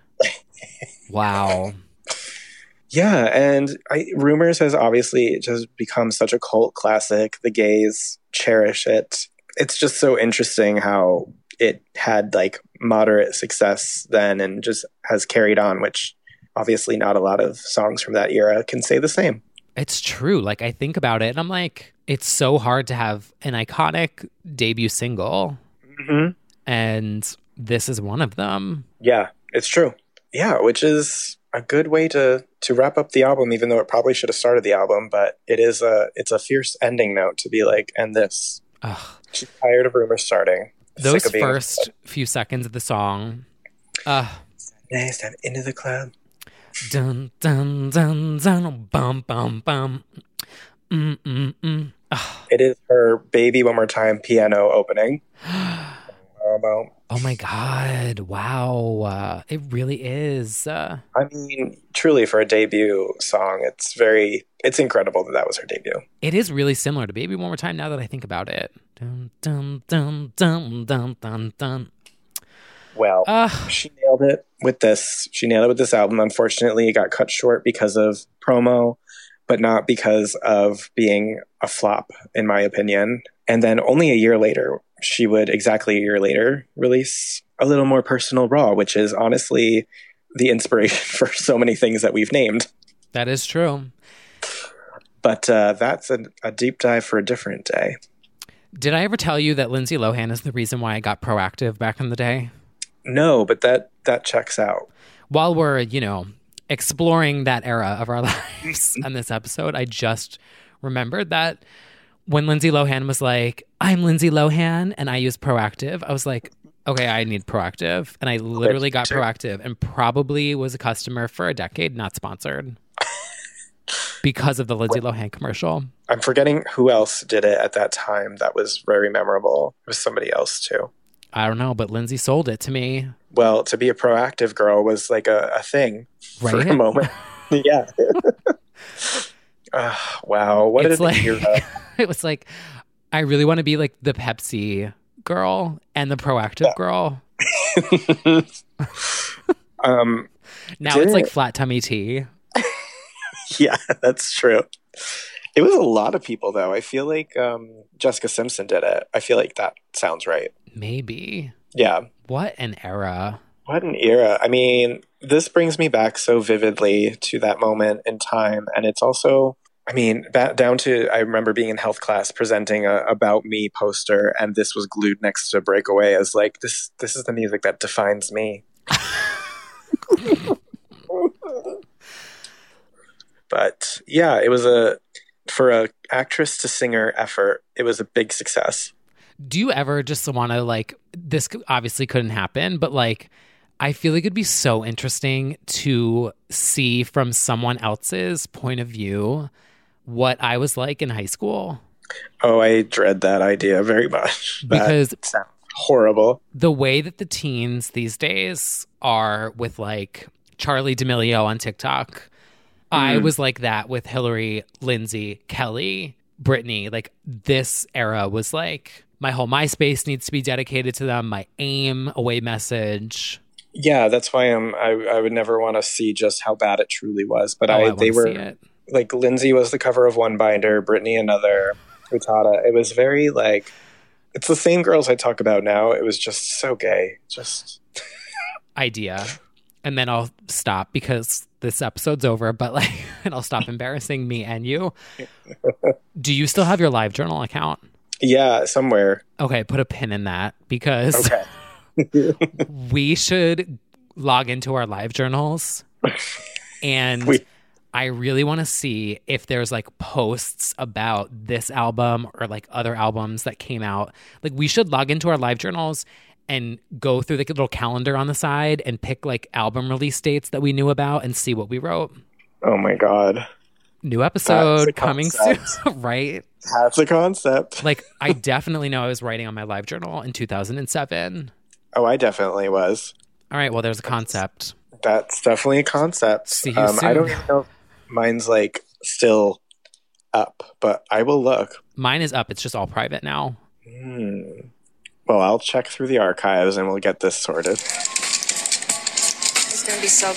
Wow. Yeah, and I, Rumors has obviously just become such a cult classic. The gays cherish it. It's just so interesting how it had like moderate success then and just has carried on, which obviously not a lot of songs from that era can say the same. It's true. Like, I think about it and I'm like, it's so hard to have an iconic debut single. Mm-hmm. And this is one of them. Yeah, it's true. Yeah, which is a good way to to wrap up the album, even though it probably should have started the album. But it is a it's a fierce ending note to be like, and this. Ugh. She's tired of Rumors starting. Those Sick of being first upset. few seconds of the song. Uh, nice, step into the club. Dun dun dun dun bum bum bum. Mm mm mm. It is her Baby One More Time piano opening. Oh my God. Wow. Uh, it really is. Uh, I mean, truly for a debut song, it's very, it's incredible that that was her debut. It is really similar to Baby One More Time now that I think about it. Dun, dun, dun, dun, dun, dun, dun. Well, uh, she nailed it with this. She nailed it with this album. Unfortunately, it got cut short because of promo, but not because of being a flop, in my opinion. And then only a year later, she would, exactly a year later, release A Little More Personal Raw, which is honestly the inspiration for so many things that we've named. That is true. But uh, that's a, a deep dive for a different day. Did I ever tell you that Lindsay Lohan is the reason why I got Proactive back in the day? No, but that, that checks out. While we're, you know, exploring that era of our lives on this episode, I just remembered that when Lindsay Lohan was like, I'm Lindsay Lohan, and I use Proactive, I was like, okay, I need Proactive. And I literally got Proactive and probably was a customer for a decade, not sponsored, because of the Lindsay Lohan commercial. I'm forgetting who else did it at that time that was very memorable. It was somebody else too. I don't know, but Lindsay sold it to me. Well, to be a Proactive girl was like a, a thing right? for a moment. Yeah. uh, wow. What it's did like, it hear It was like, I really want to be like the Pepsi girl and the Proactive yeah. girl. um, now it's like flat tummy tea. Yeah, that's true. It was a lot of people, though. I feel like um, Jessica Simpson did it. I feel like that sounds right. Maybe. Yeah. What an era. What an era. I mean, this brings me back so vividly to that moment in time. And it's also, I mean, ba- down to, I remember being in health class presenting a About Me poster, and this was glued next to Breakaway as like, this, this is the music that defines me. But yeah, it was a, for a actress to singer effort, it was a big success. Do you ever just want to like, this obviously couldn't happen, but like, I feel like it'd be so interesting to see from someone else's point of view what I was like in high school. Oh, I dread that idea very much. Because that sounds horrible. The way that the teens these days are with like Charli D'Amelio on TikTok, mm. I was like that with Hillary, Lindsay, Kelly, Brittany. Like this era was like, my whole MySpace needs to be dedicated to them. My AIM away message. Yeah, that's why I'm. I, I would never want to see just how bad it truly was. But oh, I, I they were like Lindsay was the cover of one binder, Brittany another, Frittata. It was very like, it's the same girls I talk about now. It was just so gay. Just idea, and then I'll stop because this episode's over. But like, and I'll stop embarrassing me and you. Do you still have your LiveJournal account? Yeah, somewhere. Okay, put a pin in that because. Okay. We should log into our LiveJournals, and we- I really want to see if there's like posts about this album or like other albums that came out. Like we should log into our LiveJournals and go through the little calendar on the side and pick like album release dates that we knew about and see what we wrote. Oh my God. New episode coming soon, right? That's a concept. Like I definitely know I was writing on my LiveJournal in two thousand seven. Oh, I definitely was. All right. Well, there's a concept. That's definitely a concept. See you um, soon. I don't even know if mine's like still up, but I will look. Mine is up. It's just all private now. Hmm. Well, I'll check through the archives and we'll get this sorted. It's going to be so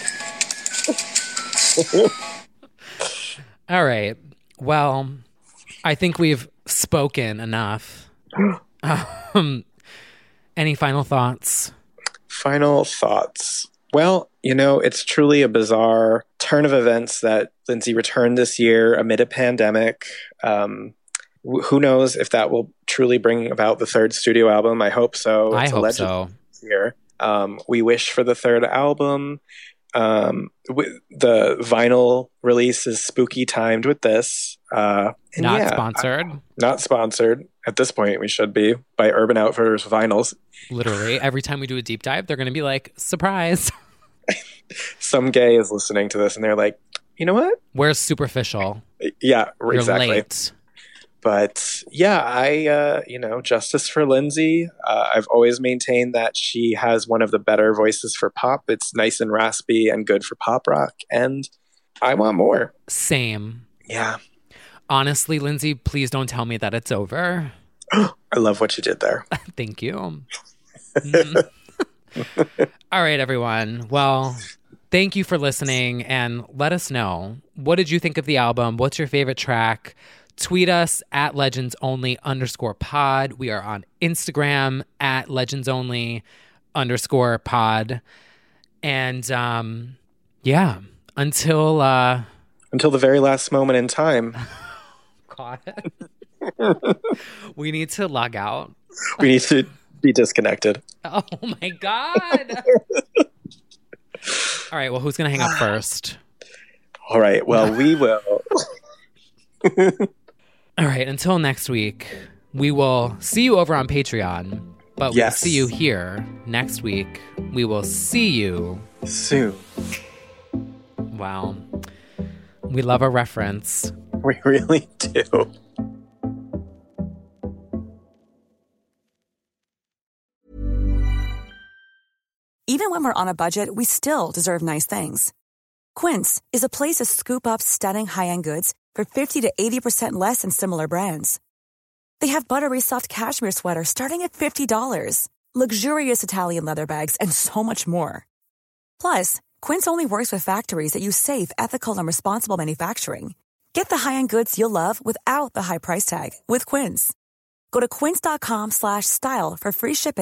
bad. All right. Well, I think we've spoken enough. um, Any final thoughts? Final thoughts. Well, you know, it's truly a bizarre turn of events that Lindsay returned this year amid a pandemic. Um, wh- who knows if that will truly bring about the third studio album? I hope so. I it's hope a legend so. Here. Um, we wish for the third album. Um, w- the vinyl release is spooky timed with this. Uh, not yeah, sponsored. I, not sponsored. At this point, we should be by Urban Outfitters vinyls. Literally, every time we do a deep dive, they're going to be like, surprise. Some gay is listening to this and they're like, you know what? Where's Superficial? Yeah, You're exactly. Late. But yeah, I, uh, you know, justice for Lindsay. Uh, I've always maintained that she has one of the better voices for pop. It's nice and raspy and good for pop rock. And I want more. Same. Yeah. Honestly, Lindsay, please don't tell me that it's over. I love what you did there. Thank you. Mm. All right, everyone. Well, thank you for listening and let us know. What did you think of the album? What's your favorite track? Tweet us at legendsonly underscore pod. We are on Instagram at legendsonly underscore pod. And um, yeah, until... Uh, until the very last moment in time. God. We need to log out. We need to be disconnected. Oh my God. All right, well, who's going to hang up first? All right, well, we will. All right, until next week, we will see you over on Patreon, but yes. We'll see you here next week. We will see you soon. Wow. We love a reference. We really do. Even when we're on a budget, we still deserve nice things. Quince is a place to scoop up stunning high-end goods for fifty to eighty percent less than similar brands. They have buttery soft cashmere sweaters starting at fifty dollars, luxurious Italian leather bags, and so much more. Plus, Quince only works with factories that use safe, ethical, and responsible manufacturing. Get the high-end goods you'll love without the high price tag with Quince. Go to quince.com slash style for free shipping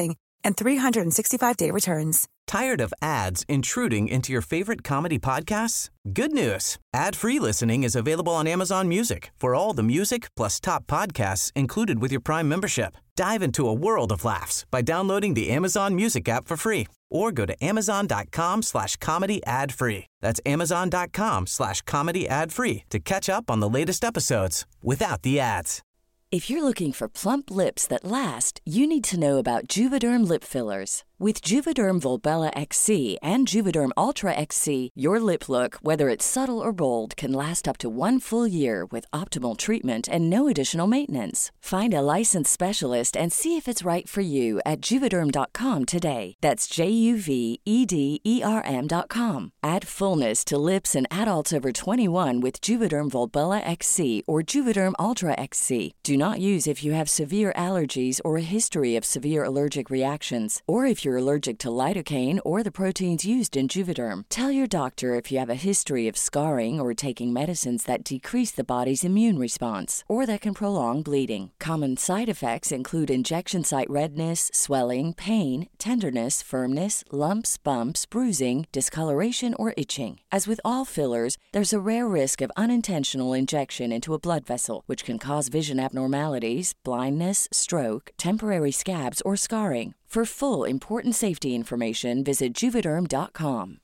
and three sixty-five day returns. Tired of ads intruding into your favorite comedy podcasts? Good news. Ad-free listening is available on Amazon Music for all the music plus top podcasts included with your Prime membership. Dive into a world of laughs by downloading the Amazon Music app for free or go to amazon.com slash comedy ad free. That's amazon.com slash comedy ad free to catch up on the latest episodes without the ads. If you're looking for plump lips that last, you need to know about Juvederm lip fillers. With Juvederm Volbella X C and Juvederm Ultra X C, your lip look, whether it's subtle or bold, can last up to one full year with optimal treatment and no additional maintenance. Find a licensed specialist and see if it's right for you at Juvederm dot com today. That's J U V E D E R M dot com. Add fullness to lips in adults over twenty-one with Juvederm Volbella X C or Juvederm Ultra X C. Do not use if you have severe allergies or a history of severe allergic reactions, or if you're allergic to lidocaine or the proteins used in Juvederm. Tell your doctor if you have a history of scarring or taking medicines that decrease the body's immune response or that can prolong bleeding. Common side effects include injection site redness, swelling, pain, tenderness, firmness, lumps, bumps, bruising, discoloration, or itching. As with all fillers, there's a rare risk of unintentional injection into a blood vessel, which can cause vision abnormalities, blindness, stroke, temporary scabs, or scarring. For full, important safety information, visit Juvederm dot com.